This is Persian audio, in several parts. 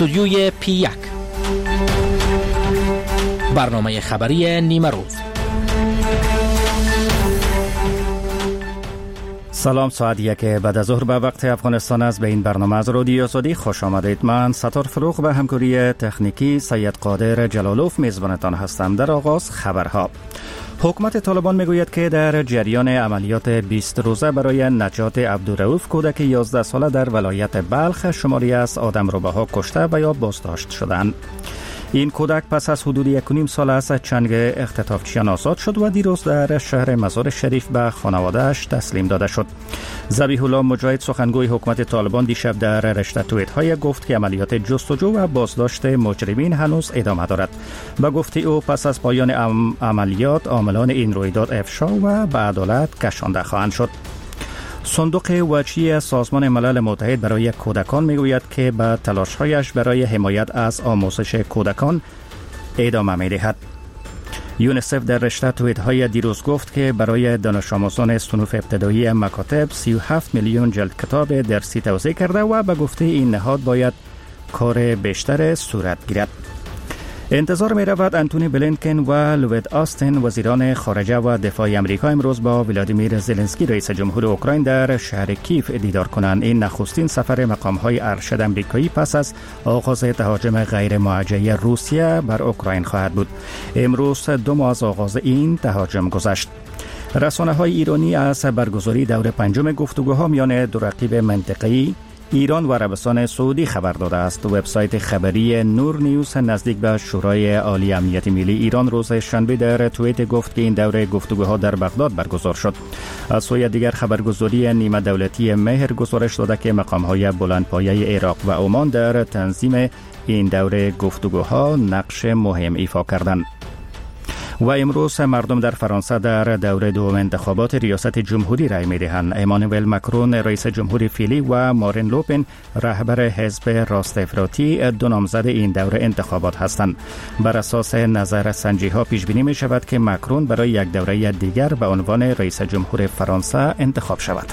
استودیوی P1 برنامه خبری نیمه روز. سلام، ساعت 1 بعد از ظهر به وقت افغانستان است. به این برنامه از رادیو آزادی خوش آمدید. من ستار فروغ و همکاری تکنیکی سید قادر جلالوف میزبانتان هستم. در آغاز خبرها. حکومت طالبان میگوید که در جریان عملیات 20 روزه برای نجات عبدالرؤوف کودک 11 ساله در ولایت بلخ شماری از آدمرباها کشته و یا بازداشت شدند. این کودک پس از حدود 1.5 سال از چنگ اختطافچیان آزاد شد و دیروز در شهر مزار شریف به خانواده‌اش تسلیم داده شد. ذبیح الله مجاهد سخنگوی حکومت طالبان دیشب در رشته توییت‌های گفت که عملیات جستجو و بازداشت مجرمین هنوز ادامه دارد. به گفته او پس از پایان عملیات عاملان این رویداد افشا و به عدالت کشانده خواهند شد. صندوق وجهی سازمان ملل متحد برای کودکان میگوید که به تلاش‌هایش برای حمایت از آموزش کودکان ادامه می‌دهد. یونیسف در رشته توییت‌های دیروز گفت که برای دانش آموزان صنوف ابتدایی مکاتب 37 میلیون جلد کتاب درسی توزیع کرده و به گفته این نهاد باید کار بیشتر صورت گیرد. انتظار می رود انتونی بلینکن و لوید آستین وزیران خارجه و دفاع امریکا امروز با ولادیمیر زلنسکی رئیس جمهور اوکراین در شهر کیف دیدار کنند. این نخستین سفر مقام‌های ارشد امریکایی پس از آغاز تهاجم غیر موجه روسیه بر اوکراین خواهد بود. امروز 2 ماه از آغاز این تهاجم گذشت. رسانه‌های ایرانی از برگزاری دور پنجم گفتگوها میان دو رقیب منطقه‌ای ایران و عربستان سعودی خبر داده است. وبسایت خبری نور نیوز نزدیک به شورای عالی امنیت ملی ایران روز شنبه در توییت گفت که این دوره گفتگوها در بغداد برگزار شد. از سوی دیگر خبرگزاری نیمه دولتی مهر گزارش داده که مقام‌های بلندپایه عراق و عمان در تنظیم این دوره گفتگوها نقش مهم ایفا کردند. و امروز مردم در فرانسه در دوره دوم انتخابات ریاست جمهوری رای می‌دهند. امانوئل مکرون رئیس جمهور فعلی و مارین لوپن رهبر حزب راست افراطی 2 نامزد این دوره انتخابات هستند. بر اساس نظرسنجی‌ها پیش بینی می‌شود که مکرون برای یک دوره دیگر به عنوان رئیس جمهور فرانسه انتخاب شود.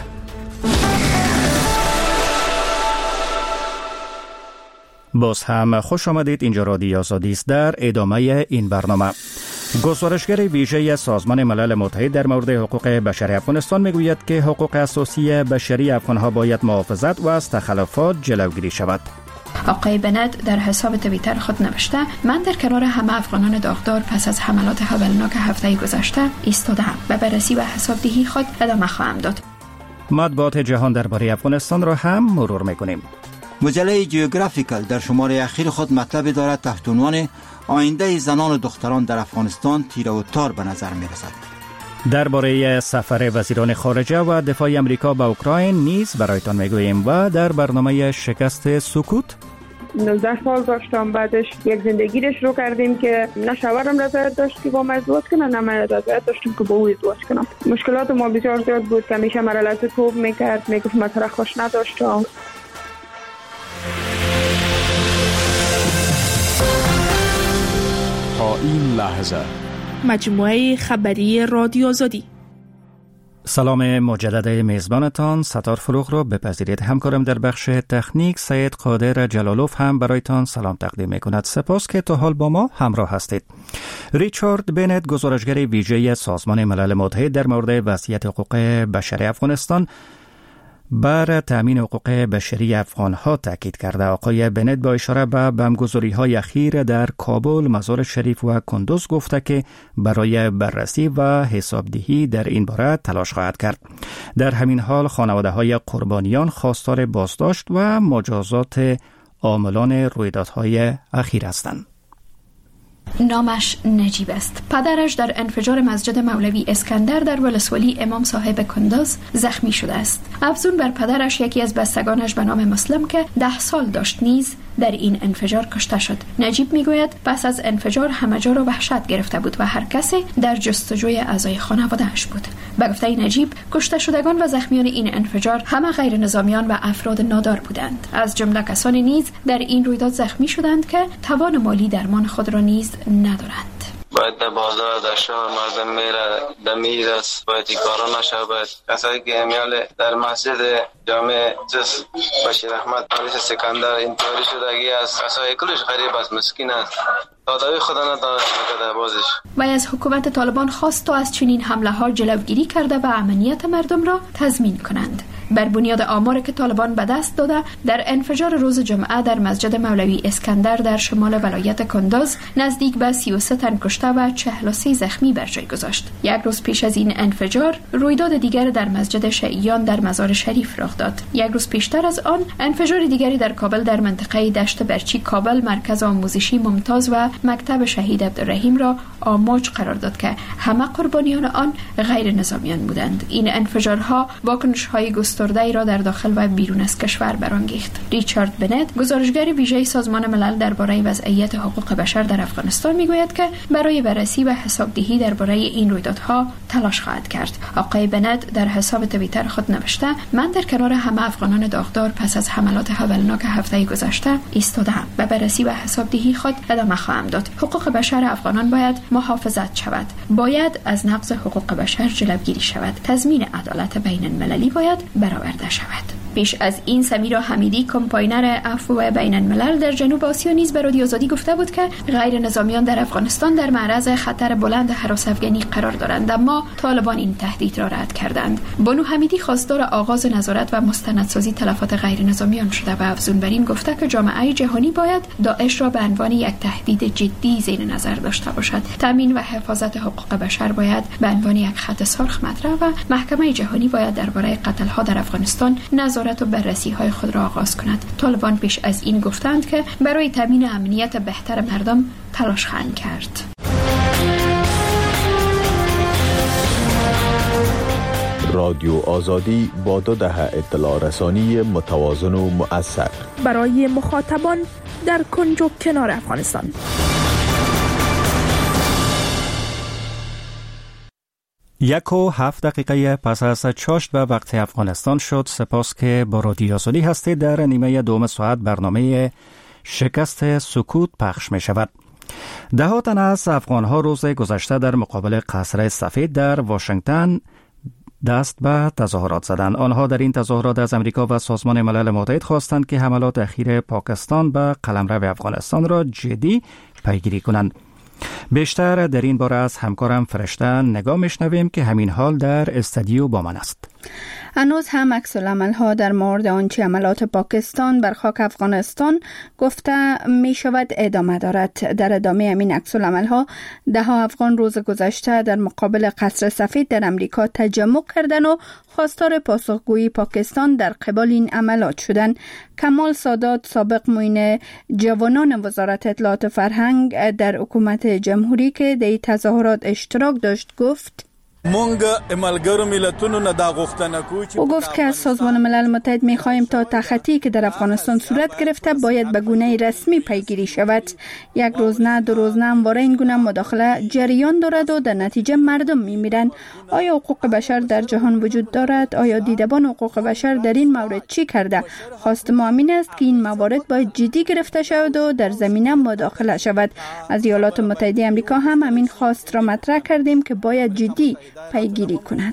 باز هم خوش آمدید. اینجا رادیو آزادی است. در ادامه این برنامه گزارشگر ویژه سازمان ملل متحد در مورد حقوق بشری افغانستان میگوید که حقوق اساسی بشری افغانها باید محافظت و از تخلفات جلوگیری شود. آقای بنت در حساب توییتر خود نوشته: من در کنار همه افغانان داغدار پس از حملات هولناک هفته گذشته ایستاده‌ام و بررسی و حسابدهی خود ادامه خواهم داد. مطبوعات جهان درباره افغانستان را هم مرور میکنیم. مجله جیوگرافیکال در شماره اخیر خود مطلب دارد تحت عنوان آینده زنان و دختران در افغانستان تیره و تار به نظر می رسد. درباره سفر وزیران خارجه و دفاع امریکا به اوکراین نیز برایتان میگوییم و در برنامه شکست سکوت 19 سال داشتم، بعدش یک زندگی رو شروع کردیم که نه شوهرم رضایت داشت که با من ازدواج کنه، نه من رضایت داشتم که با او ازدواج کنم. مشکلات ما بسیار زیاد بود که همیشه مرا لحظه توب میکرد، میگفت من تو را خوش نداشتم. تا این لحظه مجموعه خبری رادیو آزادی. سلام مجدد میزبانتان ستار فروغ را بپذیرید. همکارم در بخش تکنیک سید قادر جلالوف هم برایتان سلام تقدیم میکند. سپاس که تا حال با ما همراه هستید. ریچارد بنت گزارشگر ویژه سازمان ملل متحد در مورد وضعیت حقوق بشری افغانستان بر تامین حقوق بشری افغانها تاکید کرده. آقای بنت با اشاره به بمبگذاری‌های اخیر در کابل، مزار شریف و کندوز گفته که برای بررسی و حسابدهی در این باره تلاش خواهد کرد. در همین حال خانواده‌های قربانیان خواستار بازداشت و مجازات عاملان رویدادهای اخیر هستند. نامش نجیب است. پدرش در انفجار مسجد مولوی اسکندر در ولسوالی امام صاحب کندوز زخمی شده است. افزون بر پدرش یکی از بستگانش به نام مسلم که 10 سال داشت نیز در این انفجار کشته شد. نجیب میگوید پس از انفجار همه جا را وحشت گرفته بود و هر کسی در جستجوی اعضای خانواده‌اش بود. به گفته نجیب کشته شدگان و زخمیان این انفجار همه غیر نظامیان و افراد نادار بودند. از جمله کسانی نیز در این رویداد زخمی شدند که توان مالی درمان خود را نیز ندارند. باید در بازار در شهر مردم میره در میرس باید این کارا نشه. باید کسایی که میال در مسجد جامع جس بشیر احمد پالیس سکندر انتحاری شدگی است، کسایی کلش غریب است، مسکین است، داداوی خدا ندانست میکده بازش. و از حکومت طالبان خواست تا از چنین حمله ها جلوگیری کرده و امنیت مردم را تضمین کنند. بر بنیاد آماری که طالبان به دست داده، در انفجار روز جمعه در مسجد مولوی اسکندر در شمال ولایت کندوز نزدیک به 33 تن کشته و 43 زخمی بر جای گذاشت. یک روز پیش از این انفجار رویداد دیگر در مسجد شیعیان در مزار شریف رخ داد. یک روز پیشتر از آن انفجار دیگری در کابل در منطقه دشت برچی کابل مرکز آموزشی ممتاز و مکتب شهید عبدالرحیم را آماج قرار داد که همه قربانیان آن غیر نظامیان بودند. این انفجارها واکنش‌های گسترده‌ای را در داخل و بیرون از کشور برانگیخت. ریچارد بنت، گزارشگر ویژه سازمان ملل درباره وضعیت حقوق بشر در افغانستان میگوید که برای بررسی و حسابدهی درباره این رویدادها تلاش خواهد کرد. آقای بنت در حساب توییتر خود نوشته: من در کنار همه افغانان داغدار پس از حملات هولناک هفته گذشته ایستاده‌ام و بررسی و حسابدهی خود ادامه خواهم داد. حقوق بشر افغانان باید محافظت شود. باید از نقض حقوق بشر جلوگیری شود. تضمین عدالت بین المللی باید برآورده شود. پیش از این سمیرا حمیدی، کمپاینر عفو بین الملل در جنوب آسیا، نیز به رادیو آزادی گفته بود که غیر نظامیان در افغانستان در معرض خطر بلند هراس افغانی قرار دارند، اما طالبان این تهدید را رد کردند. بانو حمیدی خواستار آغاز نظارت و مستندسازی تلفات غیر نظامیان شده و افزون بر این گفته که جامعه جهانی باید داعش را به عنوان یک تهدید جدی زیر نظر داشته باشد. تامین و حفاظت حقوق بشر باید به عنوان یک خط سرخ مطرح و محکمه جهانی باید درباره قتل‌ها در افغانستان نظارت و بررسی‌های خود را آغاز کند. طالبان پیش از این گفتند که برای تامین امنیت بهتر مردم تلاش خواهند کرد. رادیو آزادی با 2 دهه اطلاع رسانی متوازن و مؤثر برای مخاطبان در کنج و کنار افغانستان. 1:07 پس از چاشت به وقت افغانستان شد. سپاس که با رادیو آزادی هستید. در نیمه دوم ساعت برنامه شکست سکوت پخش می شود. ده تن از افغان‌ها روز گذشته در مقابل قصر سفید در واشنگتن دست به تظاهرات زدند. آنها در این تظاهرات از امریکا و سازمان ملل متحد خواستند که حملات اخیر پاکستان به قلمرو افغانستان را جدی پیگیری کنند. بیشتر در این باره از همکارم فرشته نگاه میشنویم که همین حال در استودیو با من است. هنوز هم عکس‌العمل‌ها در مورد آنچه عملات پاکستان بر خاک افغانستان گفته می شود ادامه دارد. در ادامه این عکس‌العمل‌ها 10 افغان روز گذشته در مقابل قصر سفید در امریکا تجمع کردند و خواستار پاسخگویی پاکستان در قبال این عملات شدند. کمال سادات، سابق معین جوانان وزارت اطلاعات فرهنگ در حکومت جمهوری که در تظاهرات اشتراک داشت، گفت: او گفت که از سازمان ملل متحد می خواهیم تا تخطی که در افغانستان صورت گرفته باید به گونه رسمی پیگیری شود. 1 روز نه 2 روز نه همواره این گونه مداخله جریان دارد و در نتیجه مردم می میرند. آیا حقوق بشر در جهان وجود دارد؟ آیا دیدبان حقوق بشر در این مورد چی کرده؟ خواست ما این است که این موارد باید جدی گرفته شود و در زمینه مداخله شود. از ایالات متحده آمریکا هم همین خواست را مطرح کردیم که باید جدی پیگیری کند.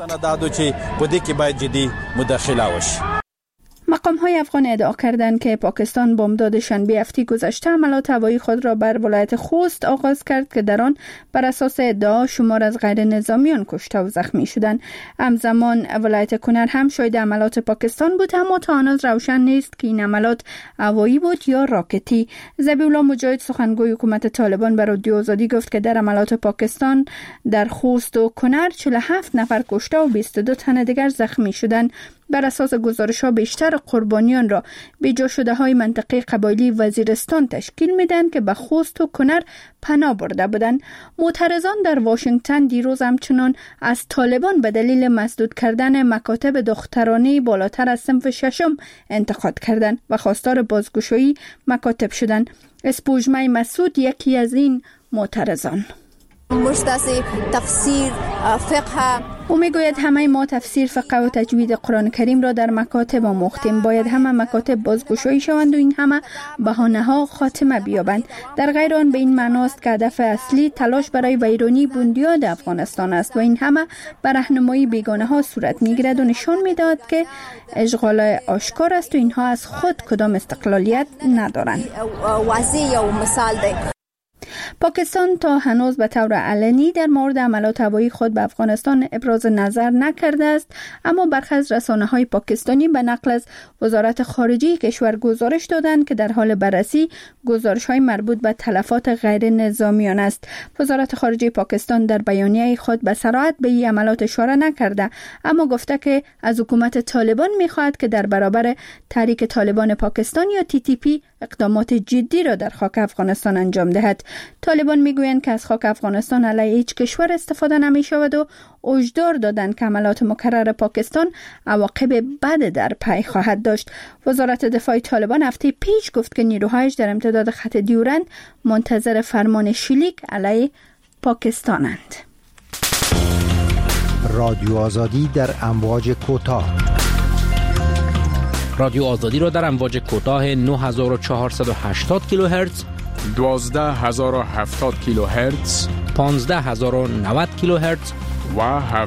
مقام‌های افغان ادعا کردند که پاکستان بامداد شنبه هفته گذشته عملات هوایی خود را بر ولایت خوست آغاز کرد که در آن بر اساس ادعا شمار از غیر نظامیان کشته و زخمی شدند. همزمان ولایت کنر هم شاهد عملات پاکستان بود، اما تا هنوز روشن نیست که این عملات هوایی بود یا راکتی. ذبیح الله مجاهد، سخنگوی حکومت طالبان، به رادیو آزادی گفت که در عملات پاکستان در خوست و کنر 47 نفر کشته و 22 تن دیگر زخمی شدند. بر اساس گزارش‌ها بیشتر قربانیان را به جا شده های منطقه قبایلی وزیرستان تشکیل میدن که به خوست و کنر پناه برده بودند. معترضان در واشنگتن دیروز همچنان از طالبان به دلیل مسدود کردن مکاتب دخترانه بالاتر از صنف 6 انتقاد کردند و خواستار بازگشایی مکاتب شدند. اسپوجمه مسعود یکی از این معترضان: مشتسی تفسیر فقه. او میگوید همه ما تفسیر فقه و تجوید قرآن کریم را در مکاتب آموختیم. باید همه مکاتب بازگشایی شوند و این همه بهانه ها خاتمه بیابند. در غیر آن به این معناست که هدف اصلی تلاش برای ویرانی بنیاد افغانستان است و این همه بر راهنمایی بیگانه ها صورت میگیرد و نشان میدهد که اشغال آشکار است و اینها از خود کدام استقلالیت ندارند. واضح و مثال ده. پاکستان تا هنوز به طور علنی در مورد حملات هوایی خود به افغانستان ابراز نظر نکرده است، اما برخی از رسانه‌های پاکستانی به نقل از وزارت خارجه کشور گزارش دادند که در حال بررسی گزارش‌های مربوط به تلفات غیر نظامیان است. وزارت خارجه پاکستان در بیانیه خود به صراحت به این حملات اشاره نکرده، اما گفته که از حکومت طالبان می‌خواهد که در برابر تحریک طالبان پاکستان یا TTP اقدامات جدی را در خاک افغانستان انجام دهد. طالبان میگویند که از خاک افغانستان علیه هیچ کشور استفاده نمی شود و هشدار دادند که حملات مکرر پاکستان عواقب بد در پی خواهد داشت. وزارت دفاع طالبان هفته پیش گفت که نیروهایش در امتداد خط دیورند منتظر فرمان شلیک علیه پاکستانند. رادیو آزادی در امواج کوتاه. رادیو آزادی را در امواج کوتاه 9480 کیلوهرتز، 12070 کیلوهرتز، 15090 کیلوهرتز و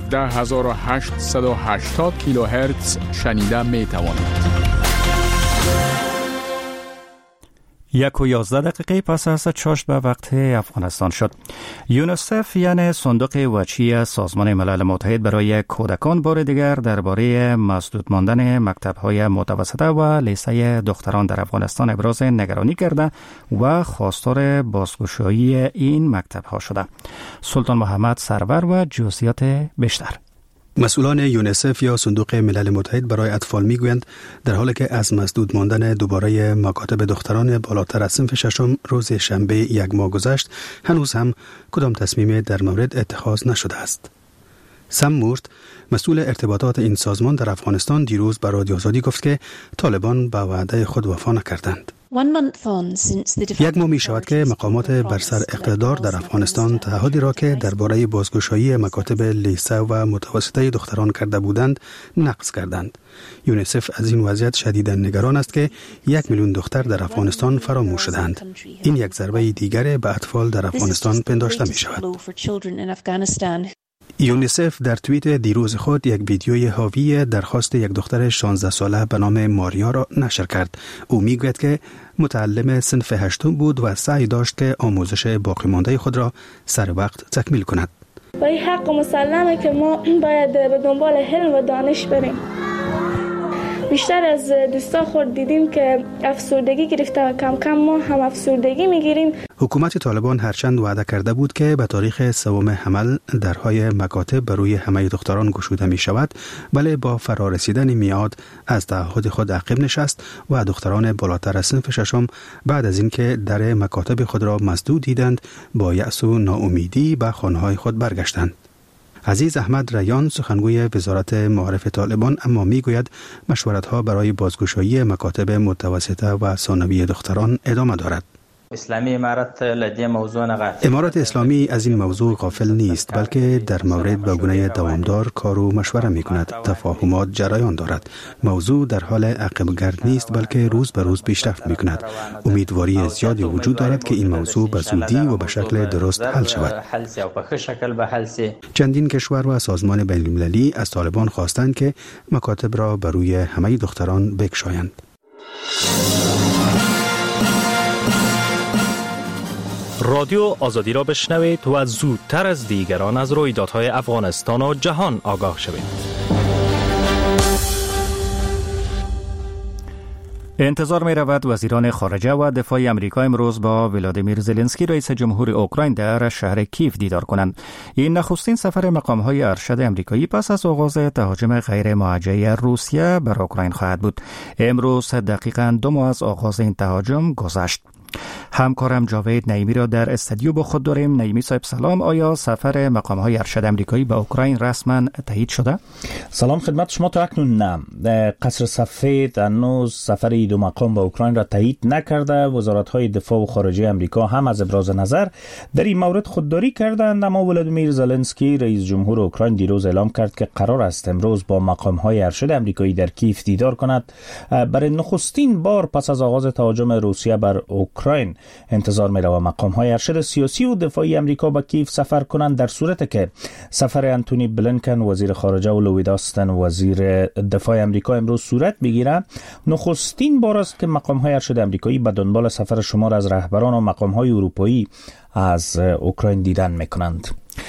17880 کیلوهرتز شنیده می توانید. 1:11 پس از چاشت به وقت افغانستان شد. یونیسف یعنی صندوق وچی سازمان ملل متحد برای کودکان بار دیگر درباره مسدود ماندن مکتب‌های متوسطه و لیسه دختران در افغانستان ابراز نگرانی کرده و خواستار بازگشایی این مکتب‌ها شده. سلطان محمد سرور و جزئیات بیشتر. مسئولان یونیسف یا صندوق ملل متحد برای اطفال میگویند در حالی که از مسدود ماندن دوباره مکاتب دختران بالاتر از صنف ششم روز شنبه 1 ماه گذشت، هنوز هم کدام تصمیم در مورد اتخاذ نشده است. سم مورت، مسئول ارتباطات این سازمان در افغانستان، دیروز به رادیو آزادی گفت که طالبان به وعده خود وفا نکردند. 1 ماه می شود که مقامات بر سر اقتدار در افغانستان تعهدی را که درباره بازگشایی مکاتب لیسه و متوسطه دختران کرده بودند نقض کردند. یونیسف از این وضعیت شدیداً نگران است که 1 میلیون دختر در افغانستان فراموش شدند. این یک ضربه دیگر به اطفال در افغانستان پنداشته می شود. یونیسف در توییت دیروز خود یک ویدیوی حاوی درخواست یک دختر 16 ساله به نام ماریا را نشر کرد. او میگوید که متعلم صنف 8 بود و سعی داشت که آموزش باقی مانده خود را سر وقت تکمیل کند. و این حق مسلمه که ما باید به دنبال علم و دانش بریم. بیشتر از دوستا خود دیدیم که افسردگی گرفته و کم کم ما هم افسردگی میگیریم. حکومت طالبان هرچند وعده کرده بود که به تاریخ 3 حمل درهای مکاتب بر روی همه دختران گشوده می شود، ولی با فرارسیدن میعاد از تعهد خود عقب نشست و دختران بالاتر از صنف ششم بعد از اینکه در مکاتب خود را مسدود دیدند با یأس و ناامیدی به خانه‌های خود برگشتند. عزیز احمد ریان، سخنگوی وزارت معارف طالبان، اما میگوید مشورت‌ها برای بازگشایی مکاتب متوسطه و ثانوی دختران ادامه دارد. امارت اسلامی از این موضوع غافل نیست، بلکه در مورد به گونه دوامدار کار و مشوره می کند. تفاهمات جریان دارد. موضوع در حال عقب گرد نیست، بلکه روز به روز پیشرفت می کند. امیدواری زیادی وجود دارد که این موضوع به زودی و به شکل درست حل شود. چندین کشور و سازمان بین المللی از طالبان خواستند که مکاتب را بر روی همه دختران بگشایند. رادیو آزادی را بشنوید و زودتر از دیگران از رویدادهای افغانستان و جهان آگاه شوید. انتظار می رود وزیران خارجه و دفاع امریکا امروز با ولادیمیر زلنسکی رئیس جمهور اوکراین در شهر کیف دیدار کنند. این نخستین سفر مقام‌های ارشد امریکایی پس از آغاز تهاجم غیر موجه روسیه بر اوکراین خواهد بود. امروز دقیقاً 2 ماه از آغاز این تهاجم گذشت. همکارم جاوید نعیمی را در استودیو با خود داریم. نعیمی صاحب سلام. آیا سفر مقام‌های ارشد آمریکایی به اوکراین رسما تایید شده؟ سلام خدمت شما. تا اکنون نه. قصر سفید هنوز سفر این دو مقام به اوکراین را تایید نکرده. وزارت‌های دفاع و خارجه آمریکا هم از ابراز نظر در این مورد خودداری کردند، اما ولادیمیر زلنسکی رئیس جمهور اوکراین دیروز اعلام کرد که قرار است امروز با مقام‌های ارشد آمریکایی در کیف دیدار کند. برای نخستین بار پس از آغاز تهاجم روسیه بر اوکراین انتظار می‌رود مقام‌های ارشد سیاسی و دفاعی آمریکا به کیف سفر کنند، در صورتی که سفر انتونی بلینکن وزیر خارجه و لوید آستن وزیر دفاع آمریکا امروز صورت بگیرد. نخستین بار است که مقام‌های ارشد آمریکایی به دنبال سفر شمار از رهبران و مقام‌های اروپایی از اوکراین دیدن می‌کنند.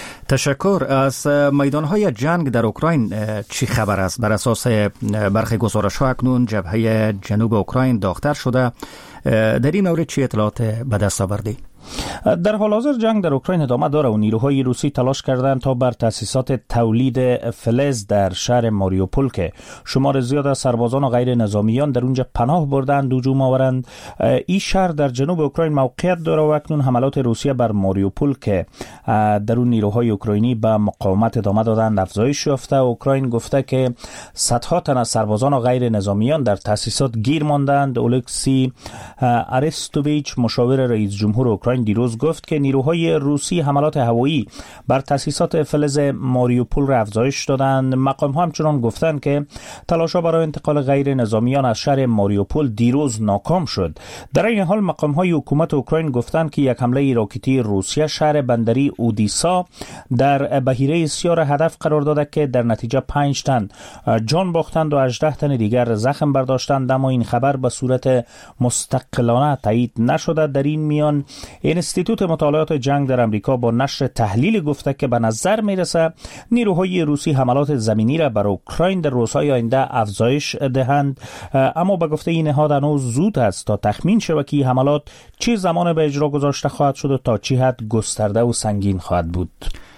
تشکر. از میدانهای جنگ در اوکراین چی خبر است؟ بر اساس برخی گزارش‌ها اکنون جبهه جنوب اوکراین داغ‌تر شده. در این مورد چی اطلاعات به دست آوردی؟ در حال حاضر جنگ در اوکراین ادامه داره و نیروهای روسی تلاش کردند تا بر تأسیسات تولید فلز در شهر ماریوپول که شمار زیاد از سربازان و غیر نظامیان در اونجا پناه بردند هجوم آورند. این شهر در جنوب اوکراین موقعیت داره و اکنون حملات روسیه بر ماریوپول که در اون نیروهای اوکراینی به مقاومت ادامه دادند افزایش یافته. اوکراین گفته که صدها تن از سربازان و غیر نظامیان در تأسیسات گیر ماندند. اولکسی ارستوویچ مشاور رئیس جمهور اوکراین دیروز گفت که نیروهای روسی حملات هوایی بر تأسیسات فلز ماریوپول را افزایش دادند. مقام‌ها همچنان گفتند که تلاش‌ها برای انتقال غیر نظامیان از شهر ماریوپول دیروز ناکام شد. در این حال مقام‌های حکومت اوکراین گفتند که یک حمله راکتی روسیه شهر بندری اودیسا در بحیره سیاه را هدف قرار داده که در نتیجه 5 تن جان باختند و 18 تن دیگر زخم برداشتند، اما این خبر به صورت مستقلانه تایید نشده. در این میان انستیتوت مطالعات جنگ در امریکا با نشر تحلیل گفته که به نظر میرسه نیروهای روسی حملات زمینی را بر اوکراین در روزهای آینده افزایش دهند، اما به گفته این نهاد هنوز زود است تا تخمین شود که حملات چه زمان به اجرا گذاشته خواهد شد و تا چه حد گسترده و سنگین خواهد بود.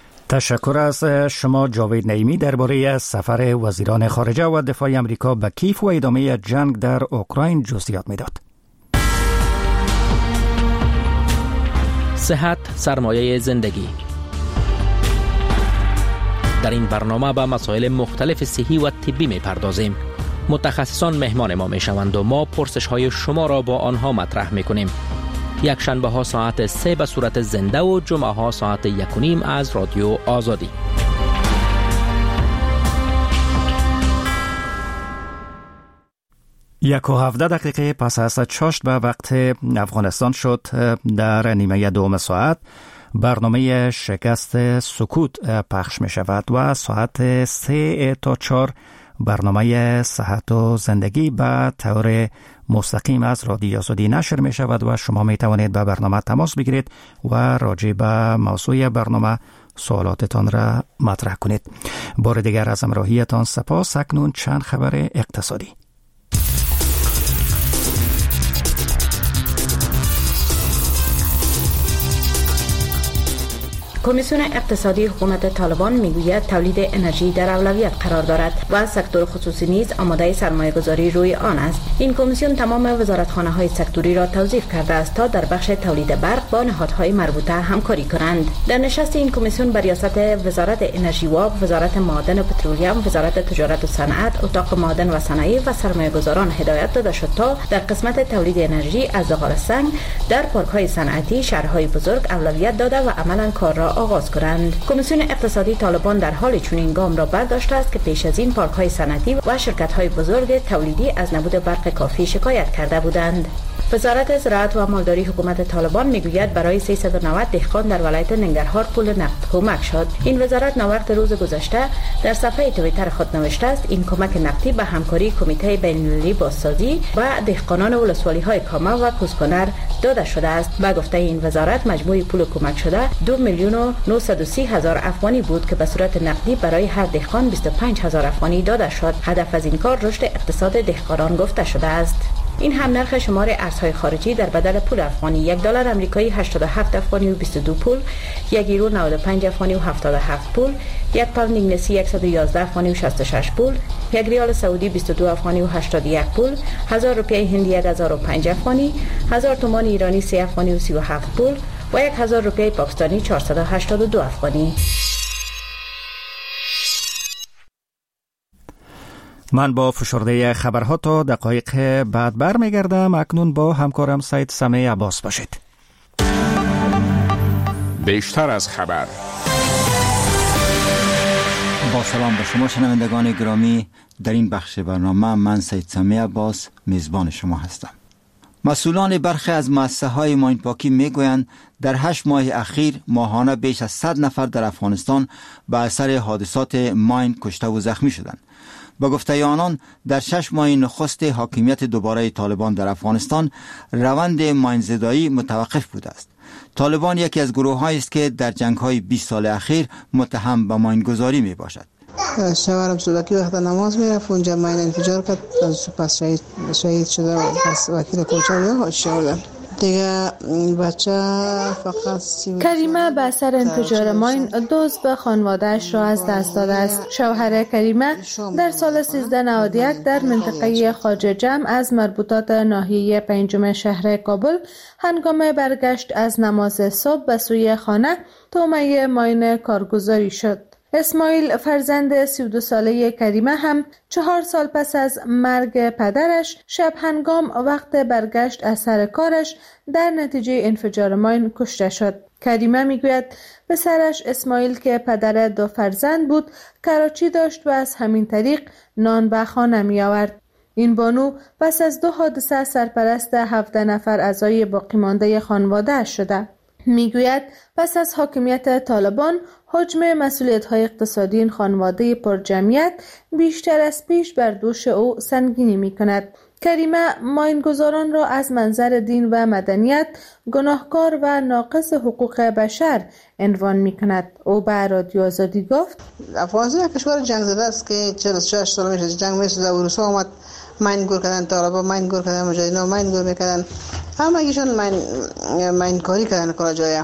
تشکر از شما جاوید نعیمی درباره سفر وزیران خارجه و دفاع آمریکا به کیف و ادامه جنگ در اوکراین جزئیات میداد. صحت سرمایه زندگی. در این برنامه به مسائل مختلف صحی و طبی می‌پردازیم. متخصصان مهمان ما میشوند و ما پرسش های شما را با آنها مطرح میکنیم. یک شنبه ها ساعت 3 به صورت زنده و جمعه ها ساعت 1:30 از رادیو آزادی. 1:17 پس از چاشت به وقت افغانستان شد در نیمه دوم ساعت برنامه شکست سکوت پخش می شود و ساعت 3 تا 4 برنامه صحت و زندگی به طور مستقیم از رادیو آزادی نشر می شود و شما می توانید به برنامه تماس بگیرید و راجع به موضوع برنامه سوالاتتان را مطرح کنید. بار دیگر از همراهیتان سپاس. اکنون چند خبر اقتصادی. کمیسیون اقتصادی حکومت طالبان میگوید تولید انرژی در اولویت قرار دارد و سکتور خصوصی نیز آماده سرمایه‌گذاری روی آن است. این کمیسیون تمام وزارتخانه‌های سکتوری را توظیف کرده است تا در بخش تولید برق با نهادهای مربوطه همکاری کنند. در نشست این کمیسیون بر ریاست وزارت انرژی و وزارت معادن و پترولیوم، وزارت تجارت و صنعت، اتاق معادن و صنایع و سرمایه‌گذاران هدایت داده شد تا در قسمت تولید انرژی از زغال سنگ در پارک‌های صنعتی شهرهای بزرگ اولویت داده و عملاً کار را آغاز کنند. کمیسیون اقتصادی طالبان در حال چنین گام را برداشته است که پیش از این پارک‌های صنعتی و شرکت‌های بزرگ تولیدی از نبود برق کافی شکایت کرده بودند. وزارت زراعت و مالداری حکومت طالبان میگوید برای 390 دهقان در ولایت ننگرهار پول نقد کمک شد. این وزارت ناوقت روز گذشته در صفحه توییتر خود نوشته است این کمک نقدی به همکاری کمیته بین‌المللی بازسازی و دهقانان ولسوالی‌های کامه و کوسکنر داده شده است. با گفته این وزارت مجموع پول کمک شده 2,930,000 افغانی بود که به صورت نقدی برای هر دهقان 25,000 افغانی داده شد. هدف از این کار رشد اقتصاد دهقانان گفته شده است. این هم نرخ شمار ارزهای خارجی در بدل پول افغانی: 1 دلار آمریکایی 87 افغانی و 22 پول، 1 یورو 95 افغانی و 77 پول، 1 پوند انگلیسی 111 افغانی و 66 پول، یک ریال سعودی 22 افغانی و 81 پول، 1000 روپیه هندی 1005 افغانی، 1000 تومان ایرانی 3 افغانی و 37 پول و 1000 روپیه پاکستانی 482 افغانی. من با فشرده خبرها تا دقایق بعد برمیگردم. اکنون با همکارم سید سمیع عباس باشید. بیشتر از خبر. با سلام به شما شنوندگان گرامی، در این بخش برنامه من سید سمیع عباس میزبان شما هستم. مسئولان برخی از مؤسسه‌های ماین پاکی میگویند در 8 ماه اخیر ماهانه بیش از 100 نفر در افغانستان به اثر حادثات ماین کشته و زخمی شدند. با گفته آنان در 6 ماه نخست حاکمیت دوباره طالبان در افغانستان روند ماین زدایی متوقف بوده است. طالبان یکی از گروه‌هایی است که در جنگ‌های 20 سال اخیر متهم به ماینگذاری می باشد. شوهرم صبحی وقت نماز میرفت، اونجا ماین انفجار کرد، پس شهید شده و پس وکیل کوچه و شوردن دیگه. بچه فقط کریمه به اثر انفجار ماین دوست به خانواده‌اش را از دست داده است. شوهر کریمه در سال 1391 در منطقه خواجه جمع از مربوطات ناحیه 5 شهر کابل هنگام برگشت از نماز صبح به سوی خانه طعمه ماین کارگزاری شد. اسماعیل فرزند 32 ساله کریمه هم 4 سال پس از مرگ پدرش شب هنگام وقت برگشت از سر کارش در نتیجه انفجار ماین کشته شد. کریمه میگوید پسرش اسماعیل که پدر 2 فرزند بود کراچی داشت و از همین طریق نان به خانه می آورد. این بانو پس از 2 حادثه سرپرست 17 نفر اعضای باقی مانده خانواده شده. میگوید پس از حاکمیت طالبان حجم مسئولیت‌های اقتصادی این خانواده پرجمعیت بیشتر از پیش بر دوش او سنگینی می‌کند. کریمه ماینگذاران را از منظر دین و مدنیت گناهکار و ناقض حقوق بشر عنوان می‌کند. او به رادیو آزادی گفت: افغانستان کشور جنگ زده است که 46 سال میشه جنگ میشه. روسا اومد ماینگور کردن، طالبان ماینگور کردن، مجاهدین ماینگور میکردن، همه ایشون ماین کاری کردن کلا جای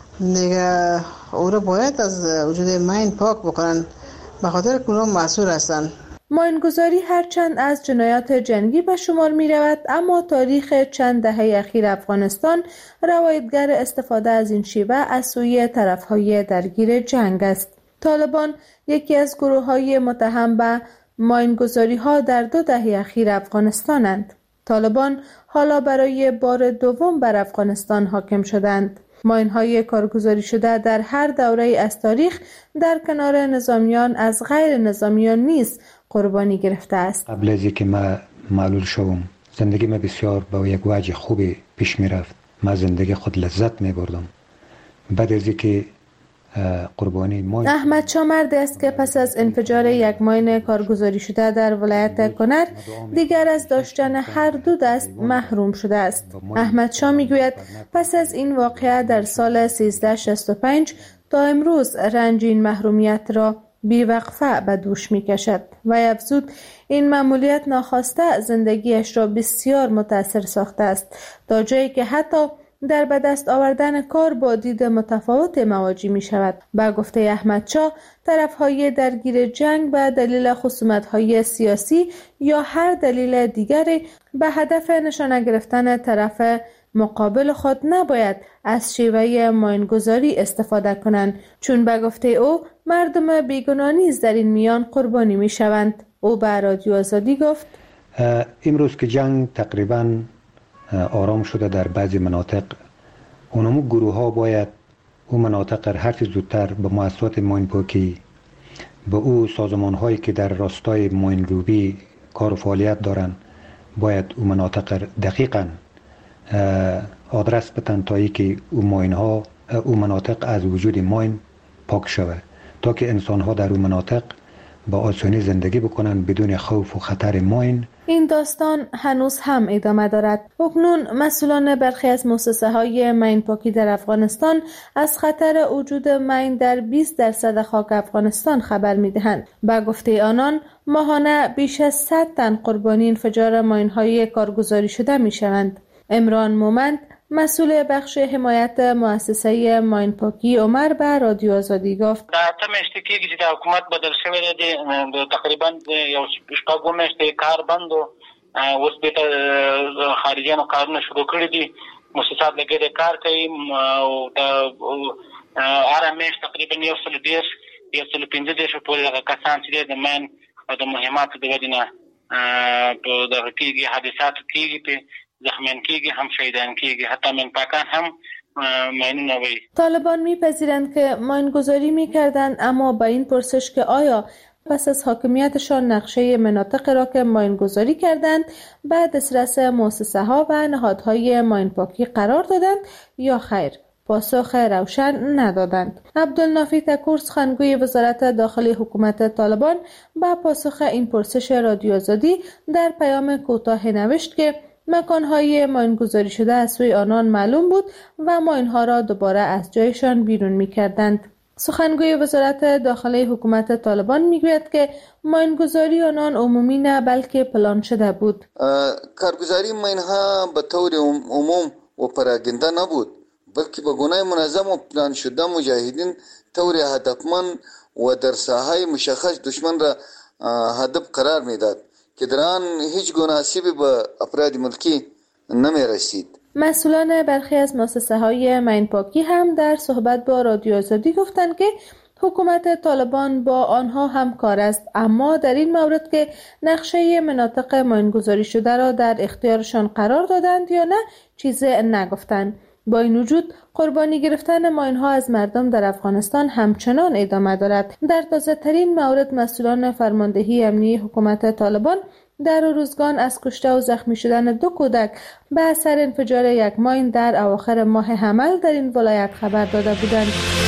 دیگه. او را باید از وجود ماین پاک بکنن، به خاطر که اونها مسئول هستن. ماینگذاری هرچند از جنایات جنگی به شمار می رود، اما تاریخ چند دهه اخیر افغانستان روایتگر استفاده از این شیوه از سوی طرفهای درگیر جنگ است. طالبان یکی از گروه‌های متهم به ماینگذاری ها در 2 دهه اخیر افغانستانند. طالبان حالا برای بار دوم بر افغانستان حاکم شدند. ماین های کارگزاری شده در هر دوره از تاریخ در کنار نظامیان از غیر نظامیان نیز قربانی گرفته است. قبل از اینکه من معلول شوم زندگی من بسیار با یک وجه خوبی پیش می رفت. من زندگی خود لذت می بردم. بعد از اینکه قربانی ماین احمد شاه مردی است که پس از انفجار یک ماین کارگزاری شده در ولایت کنر دیگر از داشتن هر 2 دست محروم شده است. احمد شاه میگوید پس از این واقعه در سال 1365 تا امروز رنج این محرومیت را بی‌وقفه به دوش میکشد و افزود این مأموریت ناخواسته زندگیش را بسیار متاثر ساخته است، تا جایی که حتی در به دست آوردن کار با دید متفاوت مواجه می شود. با گفته احمد شاه طرفهای درگیر جنگ به دلیل خصومت‌های سیاسی یا هر دلیل دیگری به هدف نشانه گرفتن طرف مقابل خود نباید از شیوه ماینگذاری استفاده کنند، چون به گفته او مردم بیگناه نیز در این میان قربانی می شوند. او به رادیو آزادی گفت: امروز که جنگ تقریباً آرام شده در بعضی مناطق، اونمو گروه ها باید اون مناطق هر چه زودتر به مؤسسات ماین پاکی، به او سازمان هایی که در راستای ماین روبی کار و فعالیت دارن، باید اون مناطق دقیقاً آدرس بتن تا که اون مناطق از وجود ماین پاک شوه، تا که انسان ها در اون مناطق با آسانی زندگی بکنن بدون خوف و خطر ماین. این داستان هنوز هم ادامه دارد. اکنون مسئولان برخی از مؤسسه‌های ماین پاکی در افغانستان از خطر وجود ماین در 20% خاک افغانستان خبر می‌دهند. با گفته آنان ماهانه بیش از 100 تن قربانی انفجار ماین‌های کارگزاری شده می‌شوند. عمران مومند مسئول بخش حمایت مؤسسه ماینپاکی عمر به رادیو آزادی گفت دا میشته کېږي چې د حکومت بدل شوی دی تقریبا یو شپږ میاشتې کار بند و اوس بیرته خارجیانو کارونه شروع کړي دي مؤسسات لګېدلي کار کوي او هره میاشت تقریبا 115 پورې دغه کسان چې د ماین او د مهماتو د وجې نه دغه کېږي حادثات کېږي پې زخمیان کېږي هم شهیدان کېږي حتی مینپاکان هم ماینونه وی. طالبان میپذیرند که ماینگذاری میکردند اما با این پرسش که آیا پس از حاکمیتشان نقشه مناطق را که ماینگذاری کردند بعد دسترس مؤسسه ها و نهادهای ماینپاکی قرار دادند یا خیر پاسخ روشن ندادند. عبدالنافی تکور سخنگوی وزارت داخلی حکومت طالبان با پاسخ این پرسش رادیو آزادی در پیام کوتاه نوشت که مکانهای ماینگذاری شده از سوی آنان معلوم بود و ماینها را دوباره از جایشان بیرون می‌کردند. سخنگوی وزارت داخلی حکومت طالبان میگوید که ماینگذاری آنان عمومی نه بلکه پلان شده بود. کارگزاری ماینها به طور عموم و پراگنده نبود بلکه به گونه منظم و پلان شده مجاهدین طور هدفمند و در ساحه مشخص دشمن را هدف قرار میداد که در آن هیچ گونه آسیبی به افراد ملکی نمی رسید. مسئولان برخی از مؤسسه‌های ماینپاکی هم در صحبت با رادیو آزادی گفتند که حکومت طالبان با آنها همکار است، اما در این مورد که نقشه مناطق ماینگذاری شده را در اختیارشان قرار دادند یا نه چیزی نگفتند. با این وجود قربانی گرفتن ماینها از مردم در افغانستان همچنان ادامه دارد. در تازه‌ترین مورد مسئولان فرماندهی امنیتی حکومت طالبان در روزگان از کشته و زخمی شدن 2 کودک به اثر انفجار یک ماین در اواخر ماه حمل در این ولایت خبر داده بودند.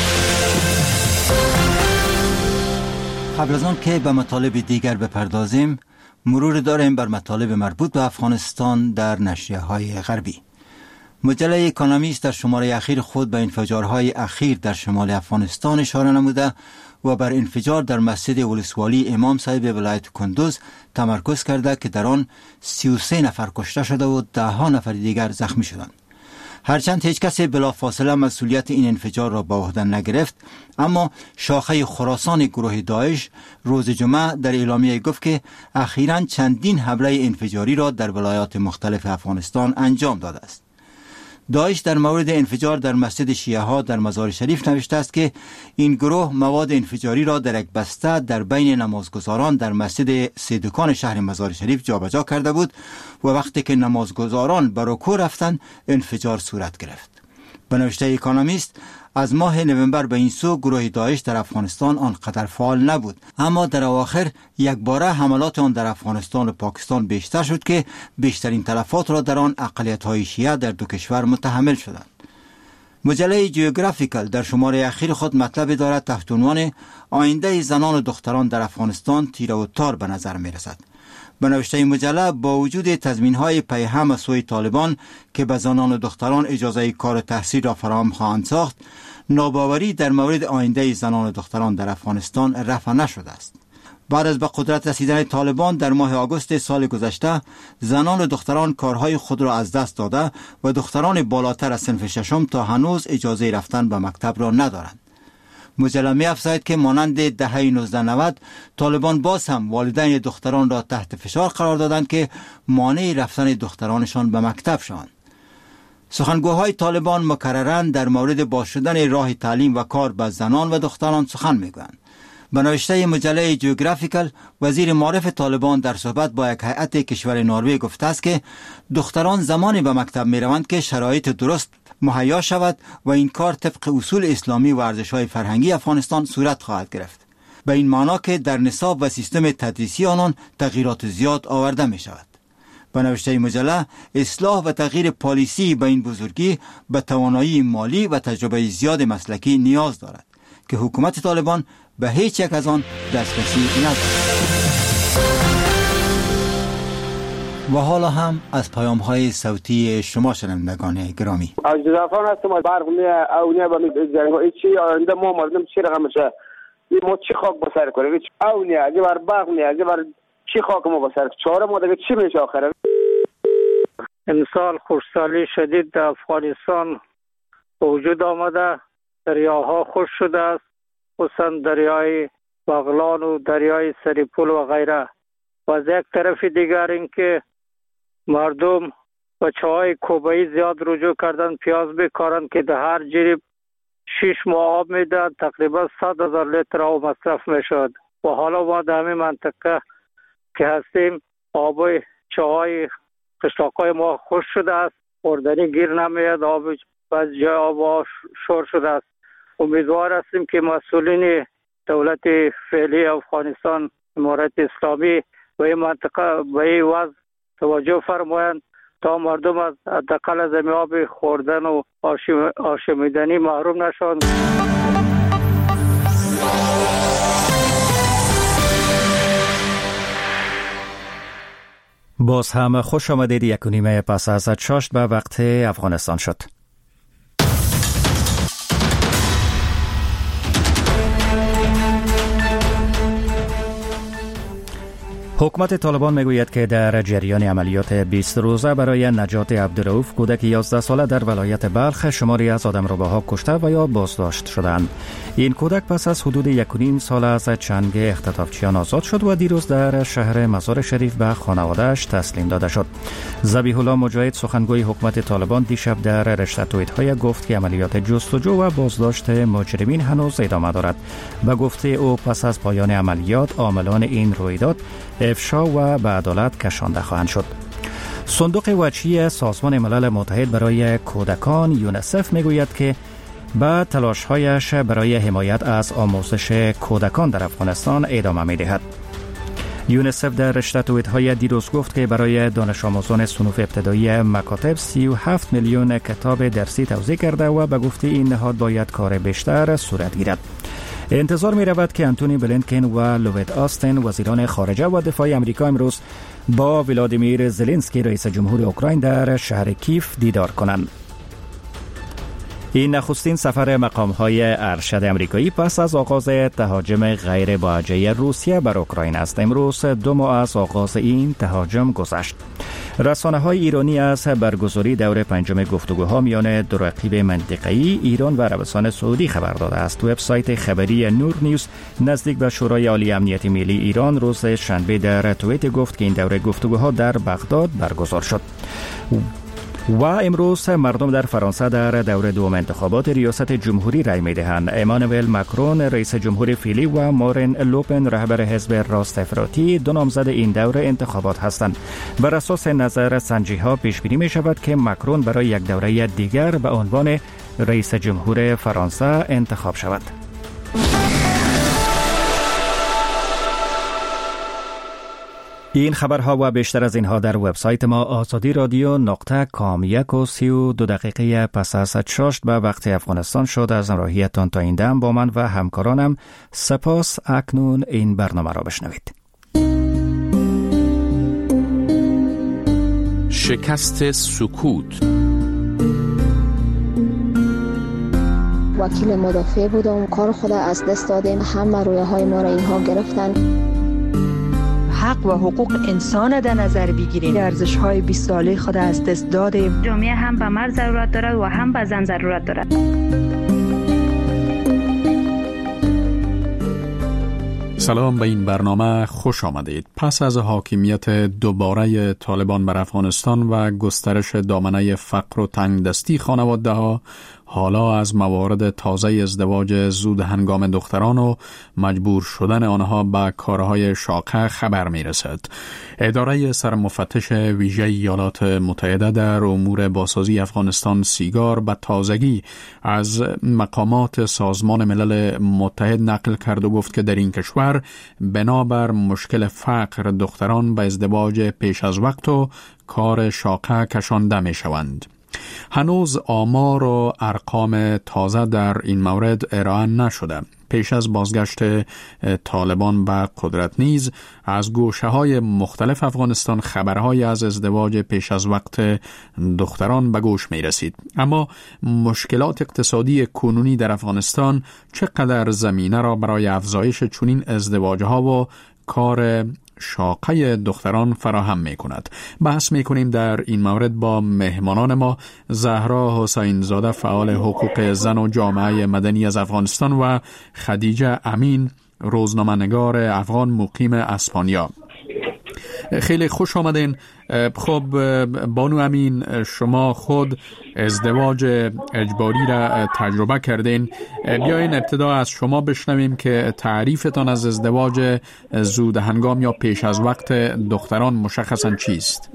قبل از آن که به مطالب دیگر بپردازیم، مرور داریم بر مطالب مربوط به افغانستان در نشریه‌های غربی. مجله اکونومیست در شماره اخیر خود به انفجارهای اخیر در شمال افغانستان اشاره نموده و بر انفجار در مسجد ولسوالی امام صاحب ولایت کندوز تمرکز کرده که در آن 33 نفر کشته شده و 10 نفر دیگر زخمی شدند. هرچند هیچ کسی بلافاصله مسئولیت این انفجار را به عهده نگرفت، اما شاخه خراسان گروه داعش روز جمعه در اعلامیه گفت که اخیراً چندین حمله انفجاری را در ولایات مختلف افغانستان انجام داده است. داعش در مورد انفجار در مسجد شیعه ها در مزار شریف نوشته است که این گروه مواد انفجاری را در یک بسته در بین نمازگزاران در مسجد سیدکان شهر مزار شریف جابجا کرده بود و وقتی که نمازگزاران به رکوع رفتند انفجار صورت گرفت. به نوشته اکونومیست از ماه نوامبر به این سو گروه داعش در افغانستان آنقدر فعال نبود، اما در اواخر یک باره حملات آن در افغانستان و پاکستان بیشتر شد که بیشترین تلفات را در آن اقلیت‌های شیعه در 2 کشور متحمل شدند. مجله جیوگرافیکل در شماره اخیر خود مطلب دارد تحت عنوان آینده زنان و دختران در افغانستان تیره و تار به نظر می رسد. به نوشته مجله با وجود تضمین‌های پیهم از سوی طالبان که به زنان و دختران اجازه کار و تحصیل را فراهم خواهند ساخت، ناباوری در مورد آینده زنان و دختران در افغانستان رفع نشده است. بعد از به قدرت رسیدن طالبان در ماه آگوست سال گذشته، زنان و دختران کارهای خود را از دست داده و دختران بالاتر از صنف ششم تا هنوز اجازه رفتن به مکتب را ندارند. مجله می افزاید که مانند دهه 1990 طالبان باز هم والدین دختران را تحت فشار قرار دادند که مانع رفتن دخترانشان به مکتب شوند. سخنگوهای طالبان مکرراً در مورد باز شدن راه تعلیم و کار به زنان و دختران سخن میگویند. به نوشته مجله جیوگرافیکل، وزیر معارف طالبان در صحبت با یک هیئت کشور نروژ گفته است که دختران زمانی به مکتب می روند که شرایط درست مهیا شود و این کار طبق اصول اسلامی و ارزش‌های فرهنگی افغانستان صورت خواهد گرفت. به این معنا که در نصاب و سیستم تدریسی آنان تغییرات زیاد آورده می شود. به نوشته مجله، اصلاح و تغییر پالیسی به این بزرگی به توانایی مالی و تجربه زیاد مسلکی نیاز دارد که حکومت طالبان به هیچ یک از آن دسترسی ندارد. و حالا هم از پیام‌های صوتی شما شنوندگان گرامی. از جزافان هستم از برق اونیا به جنگ چی آینده ما مردم چی رقم میشه ما چی خاک بسر کنیم اونیا اگه بر برق نیا اگه بر چی خاک ما بسر چهار ما دیگه چی میشه آخره. امسال خشکسالی شدید در افغانستان وجود آمده، دریاها خشک شده است، خصوصا دریای بغلان و دریای سریپول و غیره. و از یک طرف دیگر اینکه مردم بچه‌های کوبه‌ای زیاد رجوع کردن پیاز بکارن که در هر جریب 6 ماه آب میدن، تقریبا 100,000 لیتر آب مصرف میشد. و حالا ما در همین منطقه که هستیم آب چاهای قشلاقای ما خشک شده است، خوردنی گیر نمیاد، آب بعض جای آب شور شده است. امیدوار هستیم که مسئولین دولت فعلی افغانستان، امارت اسلامی به این منطقه به این وضع توجه فرمایند تا مردم از حداقل از آب خوردن و آشامیدنی محروم نشوند. باز هم خوش آمدید. 1:30 پس از 6 به وقت افغانستان شد. حکومت طالبان میگوید که در جریان عملیات 20 روزه برای نجات عبدالرؤوف کودک 11 ساله در ولایت بلخ شماری از آدمرباها کشته و یا بازداشت شدند. این کودک پس از حدود 1.5 سال از چنگ اختطافچیان آزاد شد و دیروز در شهر مزار شریف به خانواده‌اش تسلیم داده شد. ذبیح الله مجاهد سخنگوی حکومت طالبان دیشب در رشته توییت‌های گفت که عملیات جستجو و بازداشت مجرمین هنوز ادامه دارد. به گفته او پس از پایان عملیات عاملان این رویداد افشا و به عدالت کشانده خواهند شد. صندوق وجهی سازمان ملل متحد برای کودکان یونسف میگوید که به تلاش‌هایش برای حمایت از آموزش کودکان در افغانستان ادامه می‌دهد. یونسف در رشته توییت‌های دیروز گفت که برای دانش آموزان صنوف ابتدایی مکاتب 37 میلیون کتاب درسی توزیع کرده و به گفته این نهاد باید کار بیشتر صورت گیرد. انتظار می رود که انتونی بلینکن و لوید آستن وزیران خارجه و دفاع امریکا امروز با ولادیمیر زلنسکی رئیس جمهور اوکراین در شهر کیف دیدار کنند. این نخستین سفر مقام‌های ارشد امریکایی پس از آغاز تهاجم غیر باجه روسیه بر اوکراین است. امروز 2 ماه از آغاز این تهاجم گذشت. رسانه‌های ایرانی از برگزاری دور 5 گفتگوها میان دو رقیب منطقه‌ای ایران و عربستان سعودی خبر داده است. وبسایت خبری نور نیوز نزدیک به شورای عالی امنیت ملی ایران روز شنبه در توییت گفت که این دور گفتگوها در بغداد برگزار شد. و امروز مردم در فرانسه در دور دوم انتخابات ریاست جمهوری رای می‌دهند. امانوئل ماکرون رئیس جمهور فعلی و مارین لوپن رهبر حزب راست افراطی 2 نامزد این دور انتخابات هستند. بر اساس نظر سنجی‌ها پیش بینی می‌شود که ماکرون برای یک دوره دیگر به عنوان رئیس جمهور فرانسه انتخاب شود. این خبرها و بیشتر از اینها در وبسایت ما azadi.radio.com. 1:32 پس از 6 به وقت افغانستان شد. از همراهیتان تا این دم با من و همکارانم سپاس. اکنون این برنامه را بشنوید. شکست سکوت. وکیل مدافع بودم، کار خود از دست دادیم، همه رویاهای ما را اینها گرفتن. حق و حقوق انسان در نظر بگیریم. ارزش‌های 20 ساله خود از دست دادیم. جامعه هم به مرد ضرورت دارد و هم به زن ضرورت دارد. سلام، به این برنامه خوش آمدید. پس از حاکمیت دوباره طالبان بر افغانستان و گسترش دامنه فقر و تنگدستی خانواده‌ها، حالا از موارد تازه ازدواج زود هنگام دختران و مجبور شدن آنها به کارهای شاقه خبر می رسد. اداره سرمفتش ویژه ایالات متحده در امور بازسازی افغانستان سیگار به تازگی از مقامات سازمان ملل متحد نقل کرد و گفت که در این کشور بنابر مشکل فقر دختران به ازدواج پیش از وقت و کار شاقه کشانده می شوند. هنوز آمار و ارقام تازه در این مورد ارائه نشده. پیش از بازگشت طالبان به قدرت نیز از گوشه‌های مختلف افغانستان خبرهای از ازدواج پیش از وقت دختران به گوش می رسید. اما مشکلات اقتصادی کنونی در افغانستان چقدر زمینه را برای افزایش چنین ازدواجها و کار شاقه دختران فراهم می کند. بحث می کنیم در این مورد با مهمانان ما زهرا حسین زاده فعال حقوق زن و جامعه مدنی از افغانستان و خدیجه امین روزنامه‌نگار افغان مقیم اسپانیا. خیلی خوش آمدین. خب بانو امین، شما خود ازدواج اجباری را تجربه کردین. بیاین ابتدا از شما بشنویم که تعریفتان از ازدواج زود هنگام یا پیش از وقت دختران مشخصاً چیست؟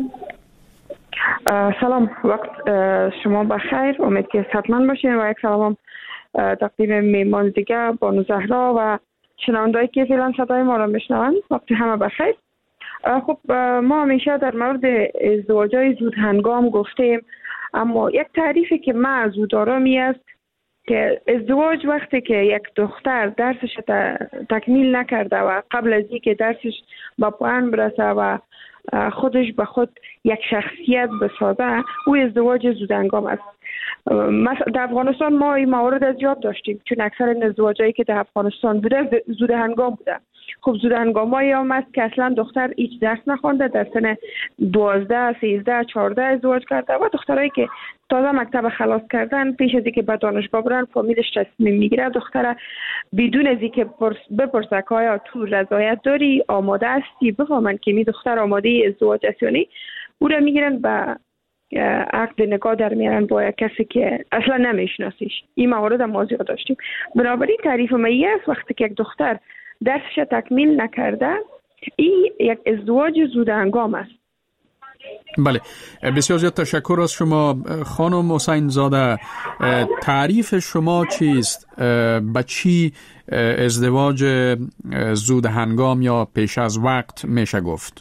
سلام، وقت شما بخیر. امید که صحتمند باشین و یک سلام تقدیم میمان دیگه بانو زهرا و شنوندهایی که فعلا صدای ما را میشنوند. وقت همه بخیر. خب ما همیشه در مورد ازدواج‌های زود هنگام گفتیم، اما یک تعریفی که من از او دارم است که ازدواج وقتی که یک دختر درسش تکمیل نکرده و قبل از اینکه درسش به پایان برسه و خودش به خود یک شخصیت بسازه، او ازدواج زود هنگام است. در افغانستان ما این موارد از زیاد داشتیم، چون اکثر ازدواجایی که در افغانستان بوده زود هنگام بوده. خب زود هنگامایی هم است که اصلا دختر هیچ درس نخوانده، در سن 12 13 14 ازدواج کرده و دخترایی که تازه مکتب خلاص کردن پیش از اینکه به دانشگاه برن فامیلش تصمیم میگیره دختر بدون از اینکه بپرسه که آیا تو رضایت داری، آماده هستی، بفهمن که می دختر آماده ازدواج است یا نه، او را میگیرن به عقد نکاح در میارن با یک کسی که اصلا نمیشناسیش. این موارد ما زیاد داشتیم. بنابراین تعریف من است وقتی که یک دختر درسش تکمیل نکرده، این یک ازدواج زود هنگام است. بله، بسیار زیاد تشکر از شما خانم حسین زاده. تعریف شما چیست؟ به چی ازدواج زود هنگام یا پیش از وقت میشه گفت؟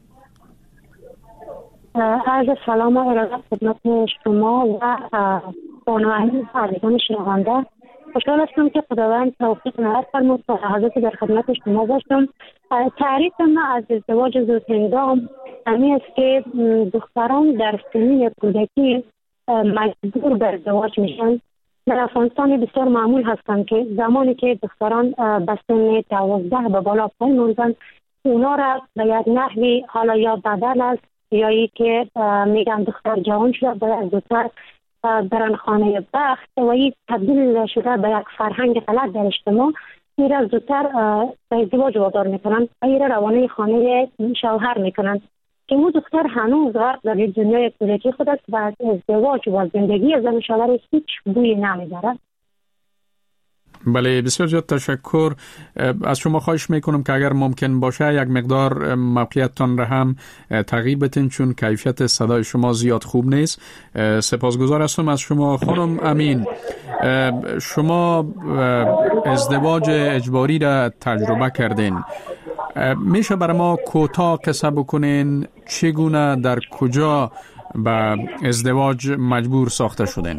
عرض سلام و ارادت خدمت شما و بانوانی عزیزان شنونده. خوشحال هستم که خداوند توفیق عنایت فرمود تا لحظاتی در خدمت شما باشم. تعریف من از ازدواج زود هنگام همین است که دختران در سنین کودکی مجبور به ازدواج میشن. در افغانستان بسیار معمول هستند که زمانی که دختران به سن 12 به بالا می‌رسند، اونا را به یک نحوی حالا یا بدل است یا ای که میگن دختر جوان شده باید زودتر برن خانه بخت و این تبدیل شده به یک فرهنگ غلط در اجتماع، این را زودتر به ازدواج وادار میکنن و این را روانه خانه شوهر میکنن که اون دختر هنوز غرق در دنیای کودکی خود است و از ازدواج و زندگی زن شوهر هیچ بویی نمیبرد. بله، بسیار زیاد تشکر از شما. خواهش میکنم که اگر ممکن باشه یک مقدار موقعیتتان را هم تغییر بدین، چون کیفیت صدای شما زیاد خوب نیست. سپاسگزار هستم از شما. خانم امین، شما ازدواج اجباری را تجربه کردین، میشه برای ما کوتاه قصه بکنین چگونه در کجا به ازدواج مجبور ساخته شدین؟